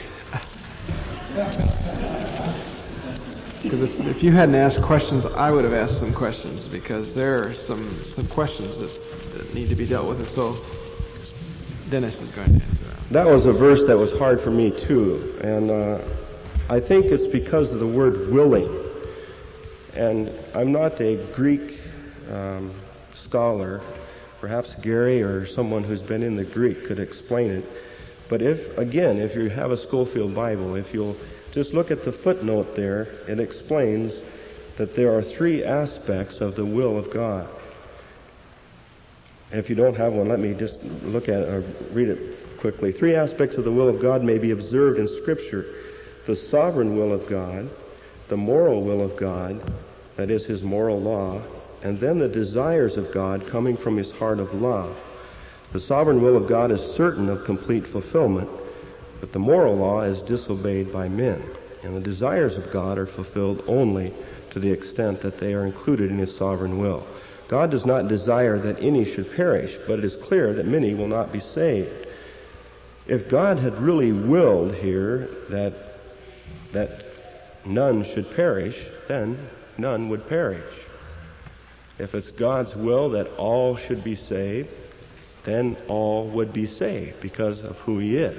because if, if you hadn't asked questions, I would have asked some questions, because there are some, some questions that, that need to be dealt with, and so Dennis is going to answer that. That was a verse that was hard for me too, and uh, I think it's because of the word willing. And I'm not a Greek um, scholar. Perhaps Gary or someone who's been in the Greek could explain it. But if, again, if you have a Schofield Bible, if you'll just look at the footnote there, it explains that there are three aspects of the will of God. And if you don't have one, let me just look at it or read it quickly. Three aspects of the will of God may be observed in Scripture: the sovereign will of God, the moral will of God, that is His moral law, and then the desires of God coming from His heart of love. The sovereign will of God is certain of complete fulfillment, but the moral law is disobeyed by men, and the desires of God are fulfilled only to the extent that they are included in His sovereign will. God does not desire that any should perish, but it is clear that many will not be saved. If God had really willed here that that none should perish, then none would perish. If it's God's will that all should be saved, then all would be saved because of who He is.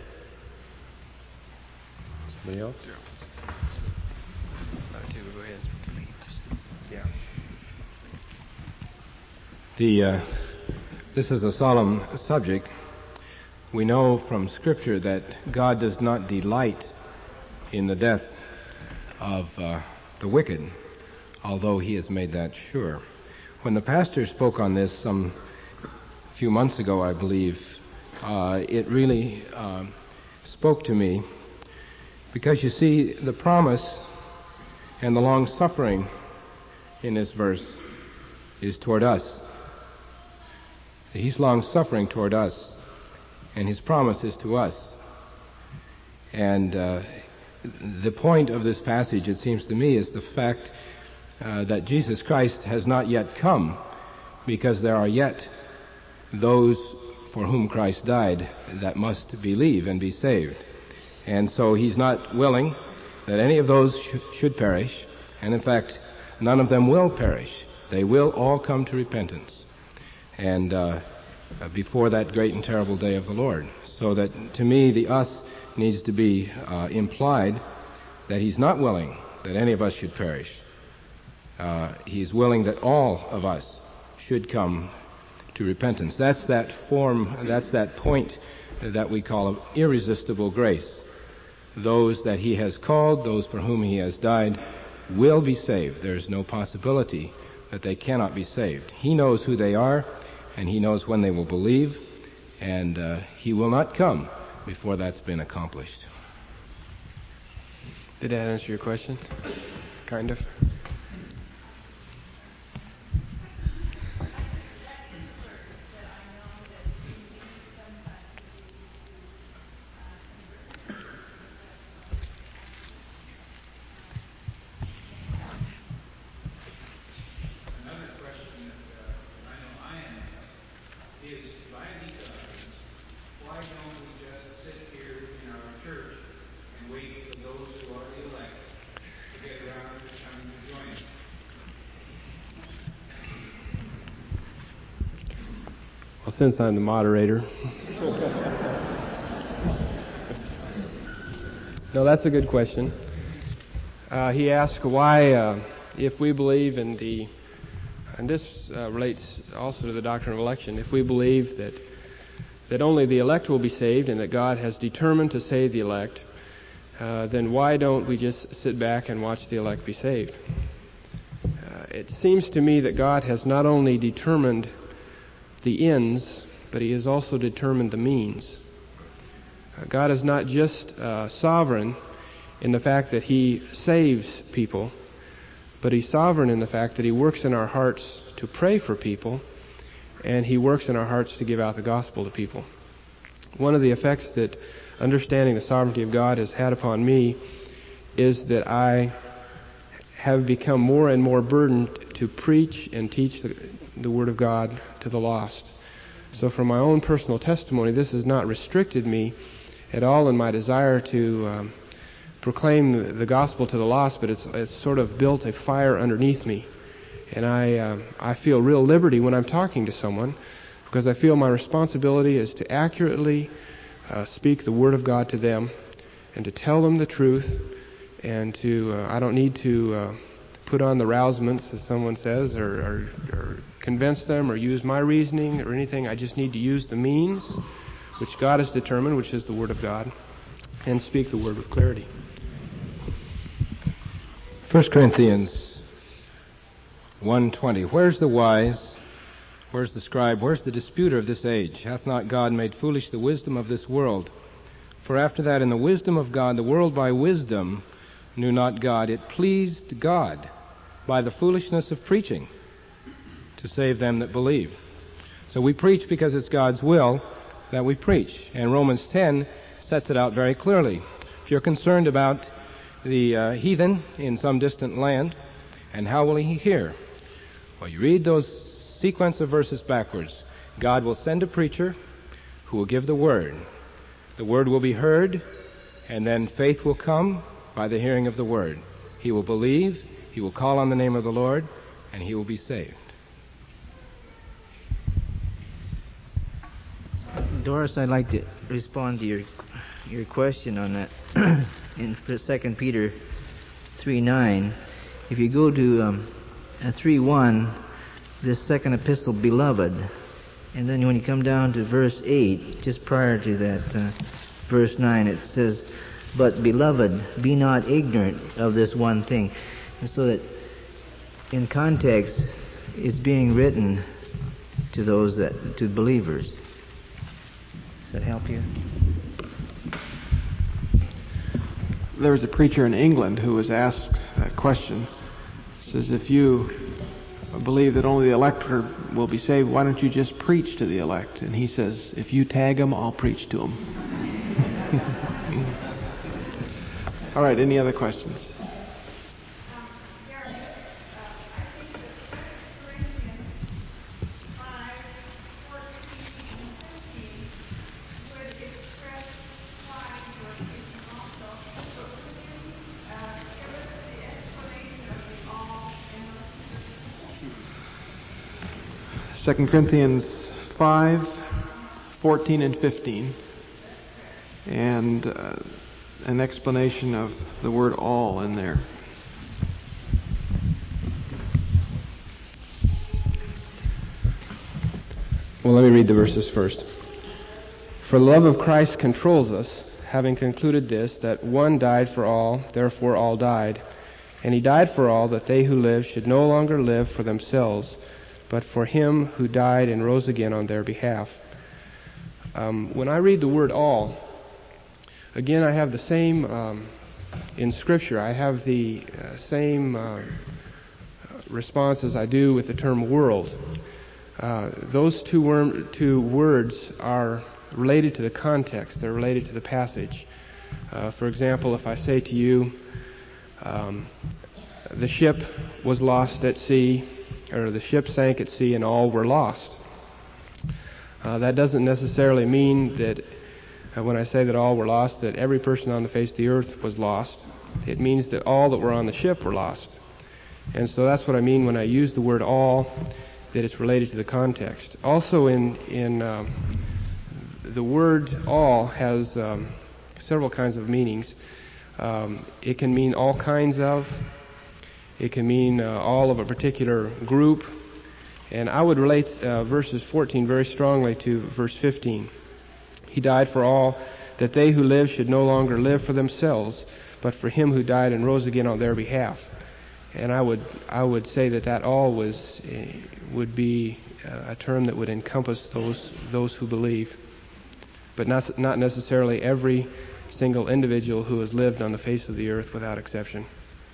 Somebody else? Yeah. The, uh, this is a solemn subject. We know from Scripture that God does not delight in the death of uh, the wicked, although He has made that sure. When the pastor spoke on this some few months ago, I believe, uh, it really uh, spoke to me, because you see, the promise and the long-suffering in this verse is toward us. He's long-suffering toward us, and His promise is to us. And uh, the point of this passage, it seems to me, is the fact uh, that Jesus Christ has not yet come, because there are yet those for whom Christ died that must believe and be saved. And so He's not willing that any of those sh- should perish, and in fact, none of them will perish. They will all come to repentance, and uh, uh, before that great and terrible day of the Lord. So that, to me, the us needs to be uh, implied that He's not willing that any of us should perish. Uh, He's willing that all of us should come to repentance. That's that form, that's that point that we call irresistible grace. Those that He has called, those for whom He has died, will be saved. There's no possibility that they cannot be saved. He knows who they are, and He knows when they will believe, and uh, He will not come before that's been accomplished. Did that answer your question? Kind of. Since I'm the moderator. No, that's a good question. Uh, he asked why, uh, if we believe in the, and this uh, relates also to the doctrine of election, if we believe that that only the elect will be saved and that God has determined to save the elect, uh, then why don't we just sit back and watch the elect be saved? Uh, it seems to me that God has not only determined the ends, but He has also determined the means. Uh, God is not just uh, sovereign in the fact that He saves people, but He's sovereign in the fact that He works in our hearts to pray for people, and He works in our hearts to give out the gospel to people. One of the effects that understanding the sovereignty of God has had upon me is that I have become more and more burdened to preach and teach the, the Word of God to the lost. So from my own personal testimony, this has not restricted me at all in my desire to um, proclaim the gospel to the lost, but it's, it's sort of built a fire underneath me. And I, uh, I feel real liberty when I'm talking to someone, because I feel my responsibility is to accurately uh, speak the Word of God to them and to tell them the truth, and to, uh, I don't need to uh, put on the rousements, as someone says, or, or, or convince them or use my reasoning or anything. I just need to use the means which God has determined, which is the Word of God, and speak the Word with clarity. First Corinthians one twenty. Where's the wise? Where's the scribe? Where's the disputer of this age? Hath not God made foolish the wisdom of this world? For after that, in the wisdom of God, the world by wisdom knew not God. It pleased God by the foolishness of preaching to save them that believe. So we preach because it's God's will that we preach. And Romans ten sets it out very clearly. If you're concerned about the uh, heathen in some distant land, and how will he hear? Well, you read those sequence of verses backwards. God will send a preacher who will give the word. The word will be heard, and then faith will come by the hearing of the word. He will believe, he will call on the name of the Lord, and he will be saved. Doris, I'd like to respond to your your question on that in Second Peter three nine. If you go to um, three one, this second epistle, beloved, and then when you come down to verse eight, just prior to that uh, verse nine, it says, but beloved, be not ignorant of this one thing. And so that in context, it's being written to those that, to believers. Does that help you? There was a preacher in England who was asked that question. He says, if you believe that only the elect will be saved, why don't you just preach to the elect? And he says, if you tag them, I'll preach to them. All right, any other questions? Second Corinthians five, fourteen and fifteen, and uh, an explanation of the word all in there. Well, let me read the verses first. For the love of Christ controls us, having concluded this, that one died for all, therefore all died. And he died for all, that they who live should no longer live for themselves, but for him who died and rose again on their behalf. Um, when I read the word all, again, I have the same, um, in Scripture, I have the uh, same uh, response as I do with the term world. Uh, those two, worm, two words are related to the context. They're related to the passage. Uh, for example, if I say to you, um, the ship was lost at sea, or the ship sank at sea and all were lost. Uh, that doesn't necessarily mean that uh, when I say that all were lost, that every person on the face of the earth was lost. It means that all that were on the ship were lost. And so that's what I mean when I use the word all, that it's related to the context. Also in, in um, the word all has um, several kinds of meanings. Um, it can mean all kinds of. It can mean uh, all of a particular group. And I would relate uh, verses fourteen very strongly to verse fifteen. He died for all, that they who live should no longer live for themselves, but for him who died and rose again on their behalf. And I would I would say that that all was uh, would be uh, a term that would encompass those those who believe, but not not necessarily every single individual who has lived on the face of the earth without exception.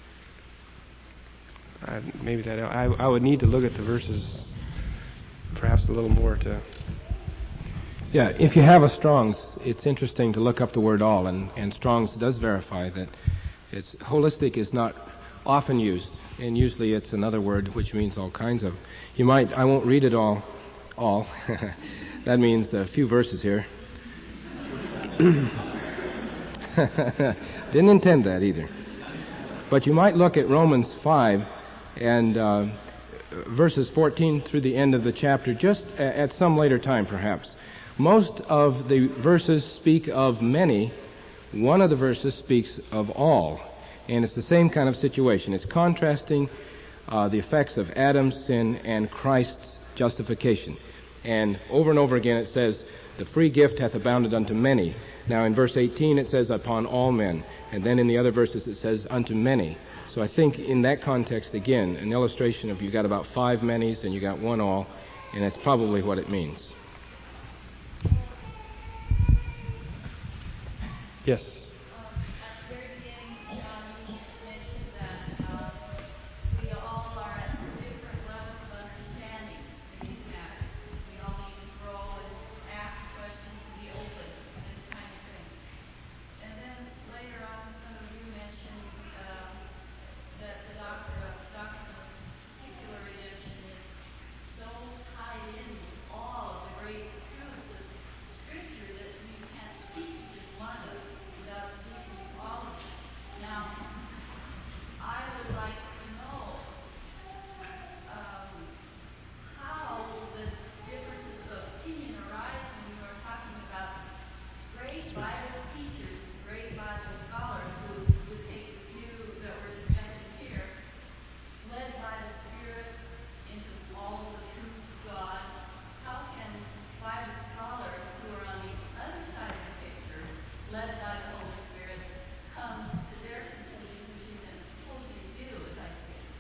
I, maybe that I, I would need to look at the verses perhaps a little more to. Yeah, if you have a Strong's, it's interesting to look up the word all, and, and Strong's does verify that it's holistic is not often used, and usually it's another word which means all kinds of. You might, I won't read it all, all. That means a few verses here. Didn't intend that either. But you might look at Romans five and uh, verses fourteen through the end of the chapter, just a- at some later time perhaps. Most of the verses speak of many. One of the verses speaks of all. And it's the same kind of situation. It's contrasting uh, the effects of Adam's sin and Christ's justification. And over and over again it says, The free gift hath abounded unto many. Now in verse eighteen it says upon all men, and then in the other verses it says unto many. So I think in that context, again, an illustration of you got about five manys and you got one all, and that's probably what it means. Yes. Um, at the very beginning, John, you mentioned that uh, we all are at different levels of understanding in these matters. We all need to grow and ask questions and be open, this kind of thing. And then later on, some of you mentioned uh, that the doctrine of, doctrine of particular redemption is so tied in with all of the great truths of Scripture that you can't speak to just one of them without speaking to all of them. Now, I would like to know um, how the differences of opinion arise when you are talking about great Bible teachers and great Bible scholars who would take the view that we're discussing here, led by the Spirit into all of the truth of God. How can Bible scholars who are on the other side of the picture, led by the Holy Spirit, come to their conclusions and opposing view, as I see it?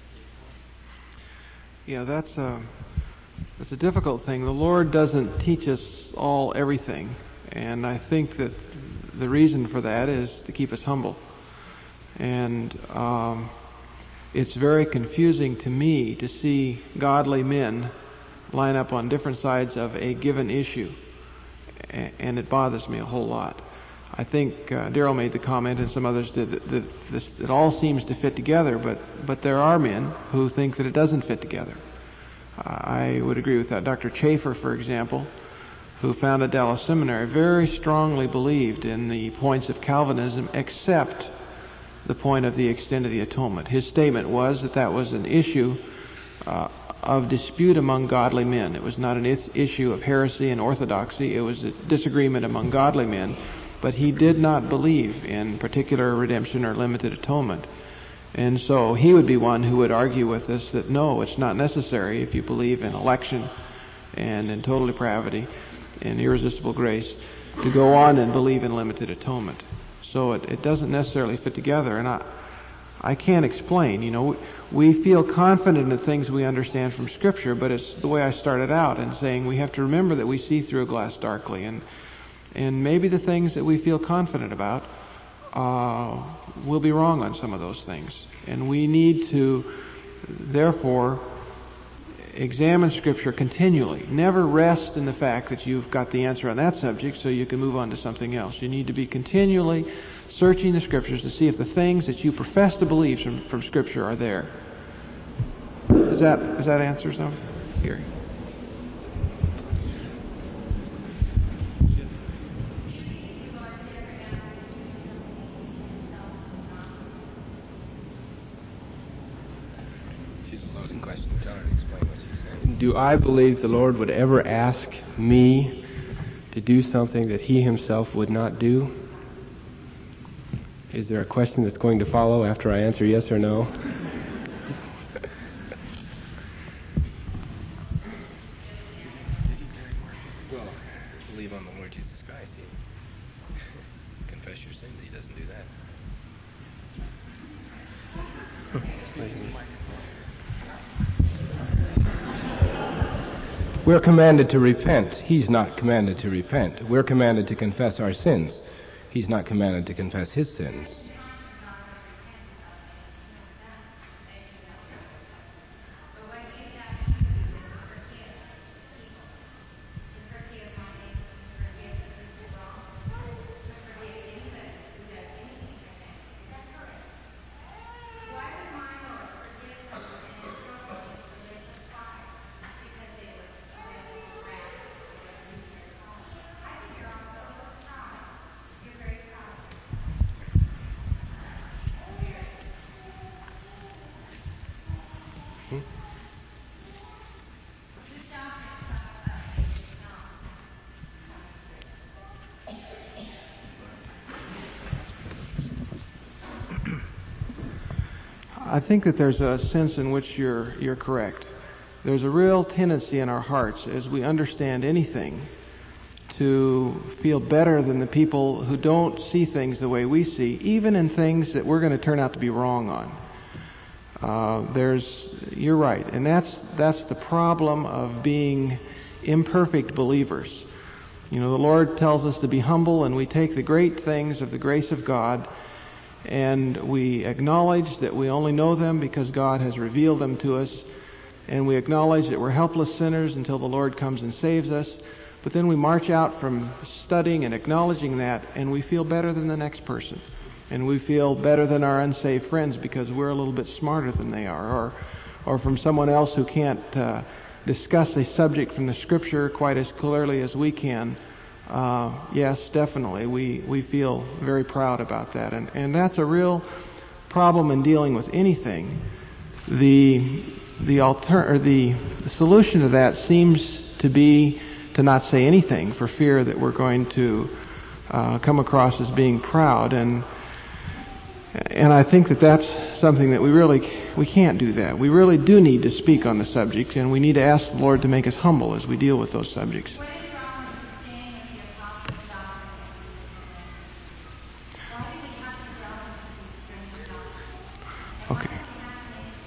Yeah, that's a, that's a difficult thing. The Lord doesn't teach us all everything, and I think that the reason for that is to keep us humble. And um, it's very confusing to me to see godly men line up on different sides of a given issue, and it bothers me a whole lot. I think uh, Darrell made the comment, and some others did, that, that this, it all seems to fit together, but, but there are men who think that it doesn't fit together. Uh, I would agree with that. Doctor Chafer, for example, who founded Dallas Seminary, very strongly believed in the points of Calvinism except the point of the extent of the atonement. His statement was that that was an issue uh, of dispute among godly men. It was not an is- issue of heresy and orthodoxy. It was a disagreement among godly men. But he did not believe in particular redemption or limited atonement. And so he would be one who would argue with us that no, it's not necessary if you believe in election and in total depravity and irresistible grace to go on and believe in limited atonement. So it, it doesn't necessarily fit together. And I, I can't explain. You know, we feel confident in the things we understand from Scripture, but it's the way I started out in saying we have to remember that we see through a glass darkly. And And maybe the things that we feel confident about uh, will be wrong on some of those things. And we need to, therefore, examine Scripture continually. Never rest in the fact that you've got the answer on that subject so you can move on to something else. You need to be continually searching the Scriptures to see if the things that you profess to believe from, from Scripture are there. Does that, does that answer some? Here. Do I believe the Lord would ever ask me to do something that He Himself would not do? Is there a question that's going to follow after I answer yes or no? Well, believe on the Lord Jesus Christ. He confess your sins. He doesn't do that. We're commanded to repent. He's not commanded to repent. We're commanded to confess our sins. He's not commanded to confess his sins. I think that there's a sense in which you're you're correct. There's a real tendency in our hearts as we understand anything to feel better than the people who don't see things the way we see, even in things that we're going to turn out to be wrong on. Uh, there's, you're right, and that's that's the problem of being imperfect believers. You know, the Lord tells us to be humble, and we take the great things of the grace of God, and we acknowledge that we only know them because God has revealed them to us, and we acknowledge that we're helpless sinners until the Lord comes and saves us. But then we march out from studying and acknowledging that, and we feel better than the next person. And we feel better than our unsaved friends because we're a little bit smarter than they are. Or or from someone else who can't uh, discuss a subject from the Scripture quite as clearly as we can. Uh, yes, definitely. We, we feel very proud about that. And, and that's a real problem in dealing with anything. The, the, alter, or the, the solution to that seems to be to not say anything for fear that we're going to uh, come across as being proud, and and I think that that's something that we really we can't do that. We really do need to speak on the subject, and we need to ask the Lord to make us humble as we deal with those subjects. What is wrong with staying with the apostles' doctrine? Why do we have to delve into these strange doctrines? And Okay. why do we have to make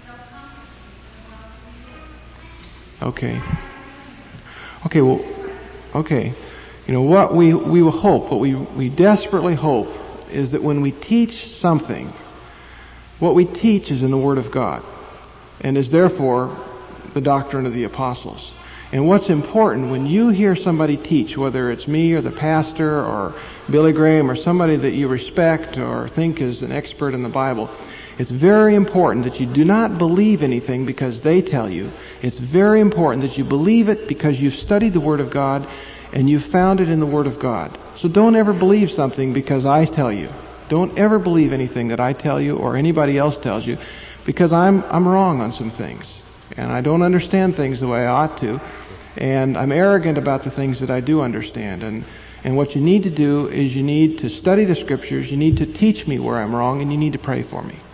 it so complicated? What else do we do? Okay. Okay, well, okay. You know, what we, we will hope, what we, we desperately hope, is that when we teach something, what we teach is in the Word of God, and is therefore the doctrine of the apostles. And what's important, when you hear somebody teach, whether it's me or the pastor or Billy Graham or somebody that you respect or think is an expert in the Bible, it's very important that you do not believe anything because they tell you. It's very important that you believe it because you've studied the Word of God and you've found it in the Word of God. So don't ever believe something because I tell you. Don't ever believe anything that I tell you or anybody else tells you, because I'm I'm wrong on some things. And I don't understand things the way I ought to. And I'm arrogant about the things that I do understand. And and what you need to do is you need to study the Scriptures, you need to teach me where I'm wrong, and you need to pray for me.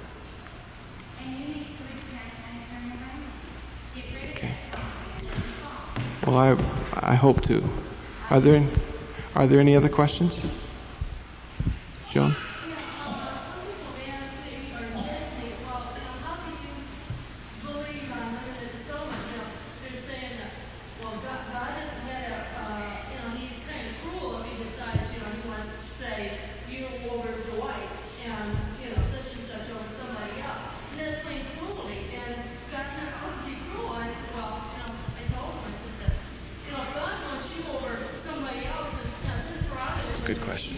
Okay. Well, I I hope to. Are there any, are there any other questions? John? Good question.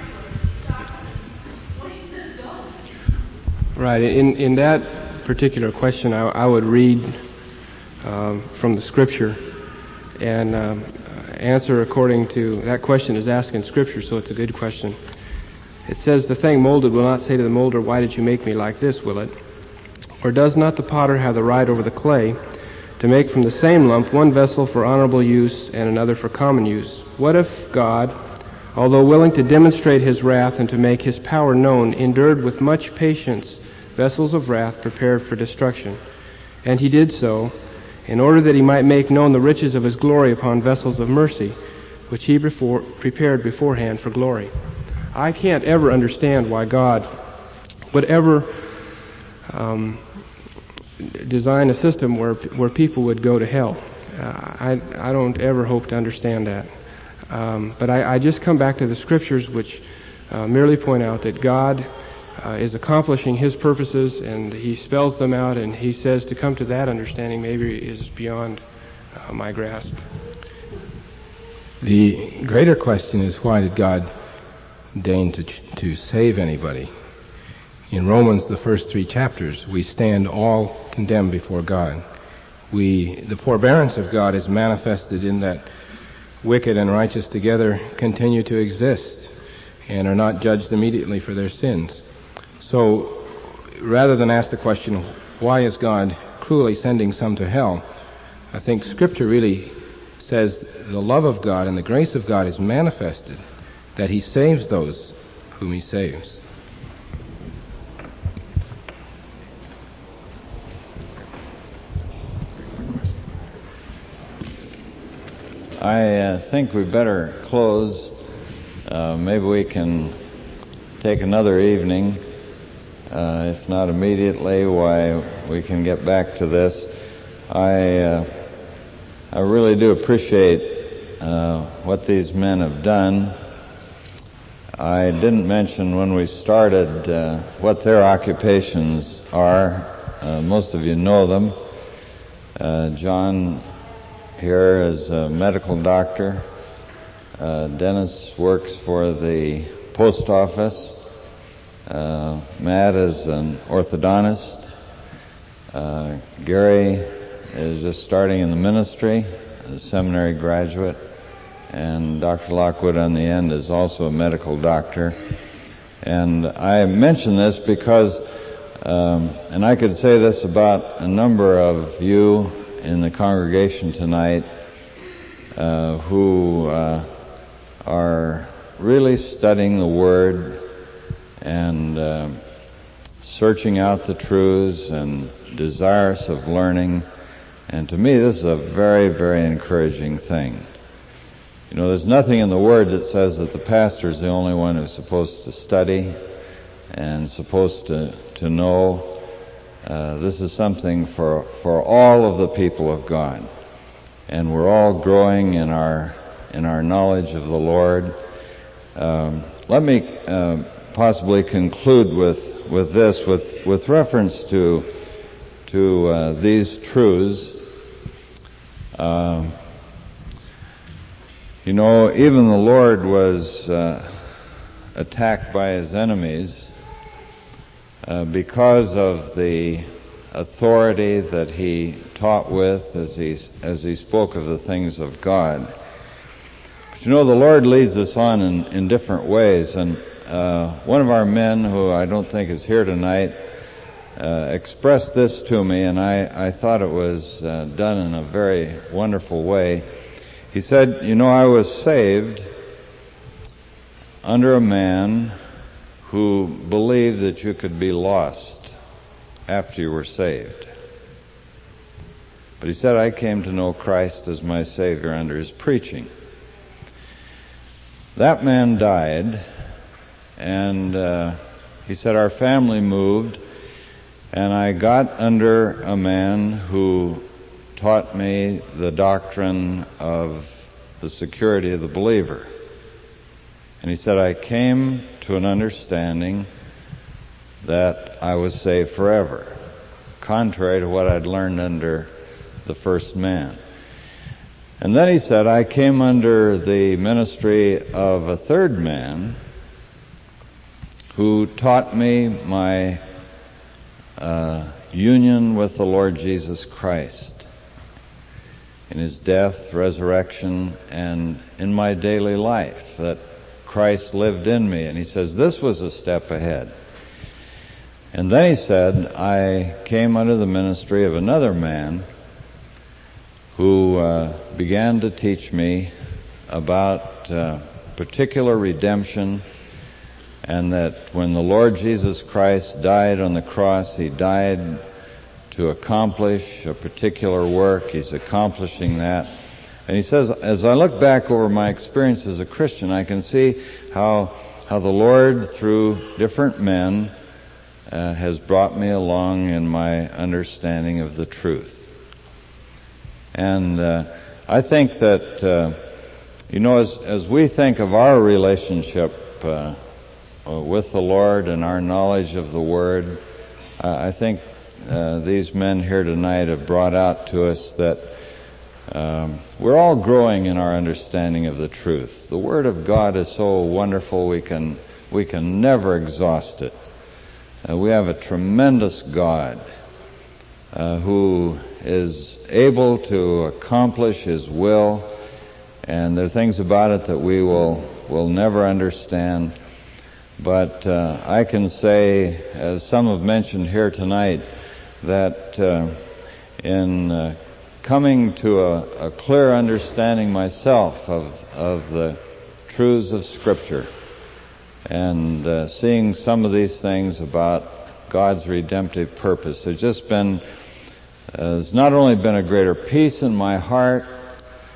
Right. In in that particular question, I, I would read um, from the Scripture and um, answer according to that question is asked in Scripture, so it's a good question. It says, "The thing molded will not say to the molder, 'Why did you make me like this?' will it? Or does not the potter have the right over the clay to make from the same lump one vessel for honorable use and another for common use? What if God, although willing to demonstrate His wrath and to make His power known, endured with much patience vessels of wrath prepared for destruction? And He did so, in order that He might make known the riches of His glory upon vessels of mercy, which He before, prepared beforehand for glory." I can't ever understand why God would ever um, design a system where where people would go to hell. Uh, I I don't ever hope to understand that. Um, but I, I just come back to the Scriptures, which uh, merely point out that God uh, is accomplishing His purposes, and He spells them out, and He says to come to that understanding maybe is beyond uh, my grasp. The greater question is, why did God deign to to save anybody? In Romans, the first three chapters, we stand all condemned before God. We the forbearance of God is manifested in that wicked and righteous together continue to exist and are not judged immediately for their sins. So rather than ask the question, why is God cruelly sending some to hell, I think Scripture really says the love of God and the grace of God is manifested, that He saves those whom He saves. I uh, think we better close. Uh, maybe we can take another evening, uh, if not immediately, why we can get back to this. I uh, I really do appreciate uh, what these men have done. I didn't mention when we started uh, what their occupations are. Uh, most of you know them. Uh, John here is a medical doctor. Uh, Dennis works for the post office. Uh, Matt is an orthodontist. Uh, Gary is just starting in the ministry, a seminary graduate. And Doctor Lockwood on the end is also a medical doctor. And I mention this because, um, and I could say this about a number of you in the congregation tonight, uh, who uh, are really studying the Word and uh, searching out the truths and desirous of learning. And to me, this is a very, very encouraging thing. You know, there's nothing in the Word that says that the pastor is the only one who's supposed to study and supposed to, to know. Uh, this is something for, for all of the people of God. And we're all growing in our, in our knowledge of the Lord. Um, let me uh, possibly conclude with, with this, with, with reference to, to uh, these truths. Um, You know, even the Lord was uh, attacked by his enemies uh, because of the authority that he taught with as he, as he spoke of the things of God. But you know, the Lord leads us on in, in different ways, and uh, one of our men, who I don't think is here tonight, uh, expressed this to me, and I, I thought it was uh, done in a very wonderful way. He said, you know, I was saved under a man who believed that you could be lost after you were saved. But he said, I came to know Christ as my Savior under his preaching. That man died, and uh, he said, our family moved, and I got under a man who taught me the doctrine of the security of the believer. And he said, I came to an understanding that I was saved forever, contrary to what I'd learned under the first man. And then he said, I came under the ministry of a third man who taught me my uh, union with the Lord Jesus Christ in his death, resurrection, and in my daily life, that Christ lived in me. And he says, this was a step ahead. And then he said, I came under the ministry of another man who uh, began to teach me about uh, particular redemption, and that when the Lord Jesus Christ died on the cross, he died to accomplish a particular work. He's accomplishing that. And he says, as I look back over my experience as a Christian, I can see how how the Lord, through different men, uh, has brought me along in my understanding of the truth. And uh, I think that, uh, you know, as, as we think of our relationship uh, with the Lord and our knowledge of the Word, uh, I think Uh, these men here tonight have brought out to us that um, we're all growing in our understanding of the truth. The Word of God is so wonderful, we can we can never exhaust it. Uh, we have a tremendous God uh, who is able to accomplish His will, and there are things about it that we will will never understand. But uh, I can say, as some have mentioned here tonight, that uh, in uh, coming to a, a clear understanding myself of, of the truths of Scripture and uh, seeing some of these things about God's redemptive purpose, there's just been, uh, there's not only been a greater peace in my heart,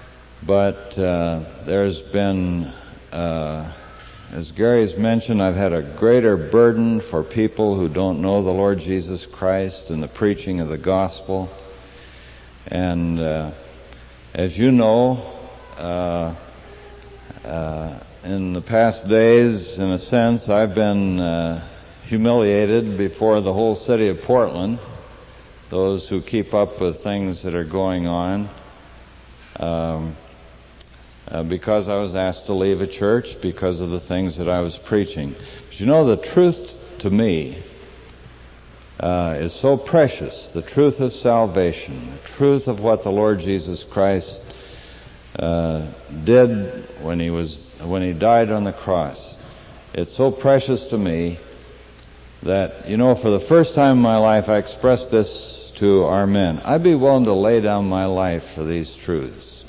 but uh, there's been, uh, as Gary's mentioned, I've had a greater burden for people who don't know the Lord Jesus Christ and the preaching of the gospel. And uh, as you know, uh, uh, in the past days, in a sense, I've been uh, humiliated before the whole city of Portland, those who keep up with things that are going on, um, uh, because I was asked to leave a church because of the things that I was preaching. But you know, the truth to me uh, is so precious, the truth of salvation, the truth of what the Lord Jesus Christ uh, did when he was when he died on the cross. It's so precious to me that, you know, for the first time in my life, I expressed this to our men. I'd be willing to lay down my life for these truths.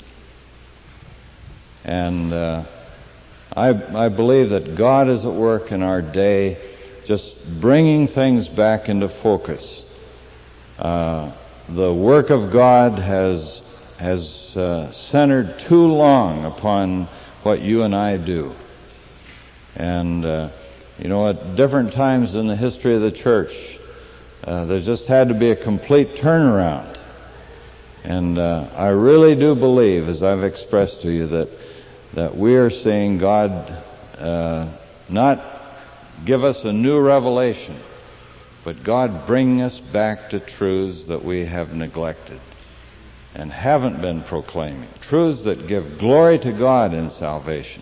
And uh, I, I believe that God is at work in our day, just bringing things back into focus. Uh, the work of God has has uh, centered too long upon what you and I do. And uh, you know, at different times in the history of the church, uh, there's just had to be a complete turnaround. And uh, I really do believe, as I've expressed to you, that that we are seeing God uh, not give us a new revelation, but God bring us back to truths that we have neglected and haven't been proclaiming, truths that give glory to God in salvation.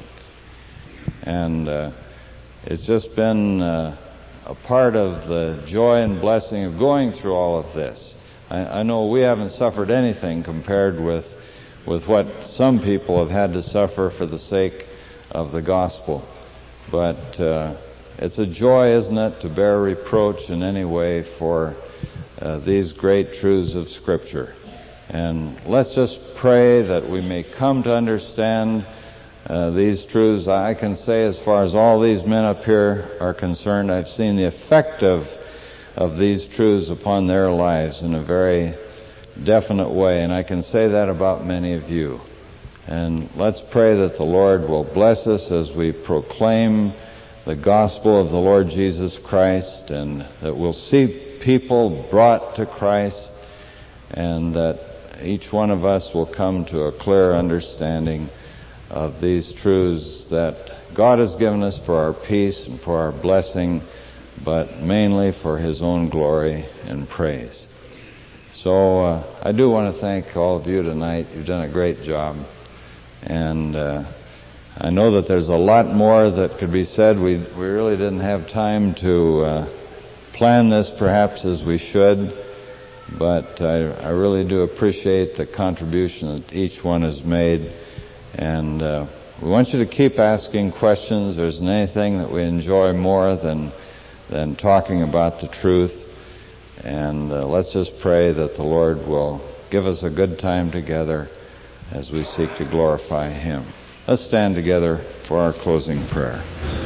And uh, it's just been uh, a part of the joy and blessing of going through all of this. I, I know we haven't suffered anything compared with with what some people have had to suffer for the sake of the gospel. But uh, it's a joy, isn't it, to bear reproach in any way for uh, these great truths of Scripture. And let's just pray that we may come to understand uh, these truths. I can say, as far as all these men up here are concerned, I've seen the effect of, of these truths upon their lives in a very definite way, and I can say that about many of you. And let's pray that the Lord will bless us as we proclaim the gospel of the Lord Jesus Christ, and that we'll see people brought to Christ, and that each one of us will come to a clear understanding of these truths that God has given us for our peace and for our blessing, but mainly for His own glory and praise. So uh, I do want to thank all of you tonight. You've done a great job. And uh, I know that there's a lot more that could be said. We we really didn't have time to uh, plan this perhaps as we should, but I, I really do appreciate the contribution that each one has made. And uh, we want you to keep asking questions. There isn't anything that we enjoy more than than talking about the truth. And uh, let's just pray that the Lord will give us a good time together as we seek to glorify Him. Let's stand together for our closing prayer.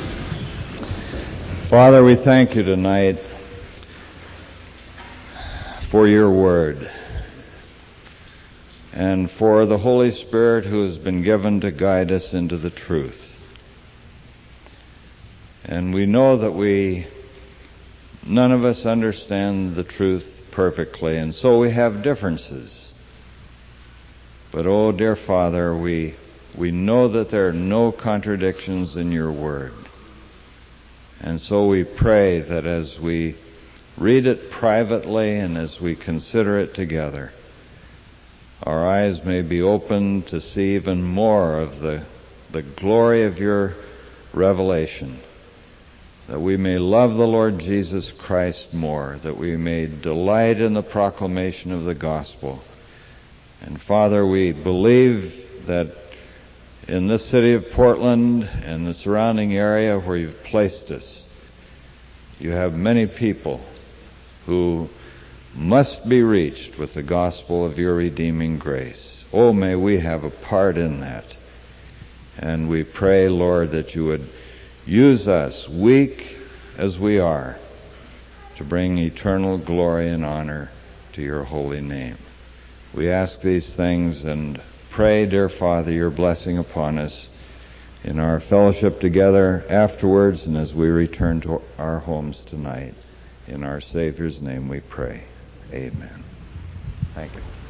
Father, we thank you tonight for your word and for the Holy Spirit who has been given to guide us into the truth. And we know that we None of us understand the truth perfectly, and so we have differences. But, oh, dear Father, we we know that there are no contradictions in your word. And so we pray that as we read it privately and as we consider it together, our eyes may be opened to see even more of the, the glory of your revelation, that we may love the Lord Jesus Christ more, that we may delight in the proclamation of the gospel. And Father, we believe that in this city of Portland and the surrounding area where you've placed us, you have many people who must be reached with the gospel of your redeeming grace. Oh, may we have a part in that. And we pray, Lord, that you would use us, weak as we are, to bring eternal glory and honor to your holy name. We ask these things and pray pray, dear Father, your blessing upon us in our fellowship together afterwards and as we return to our homes tonight. In our Savior's name we pray. Amen. Thank you.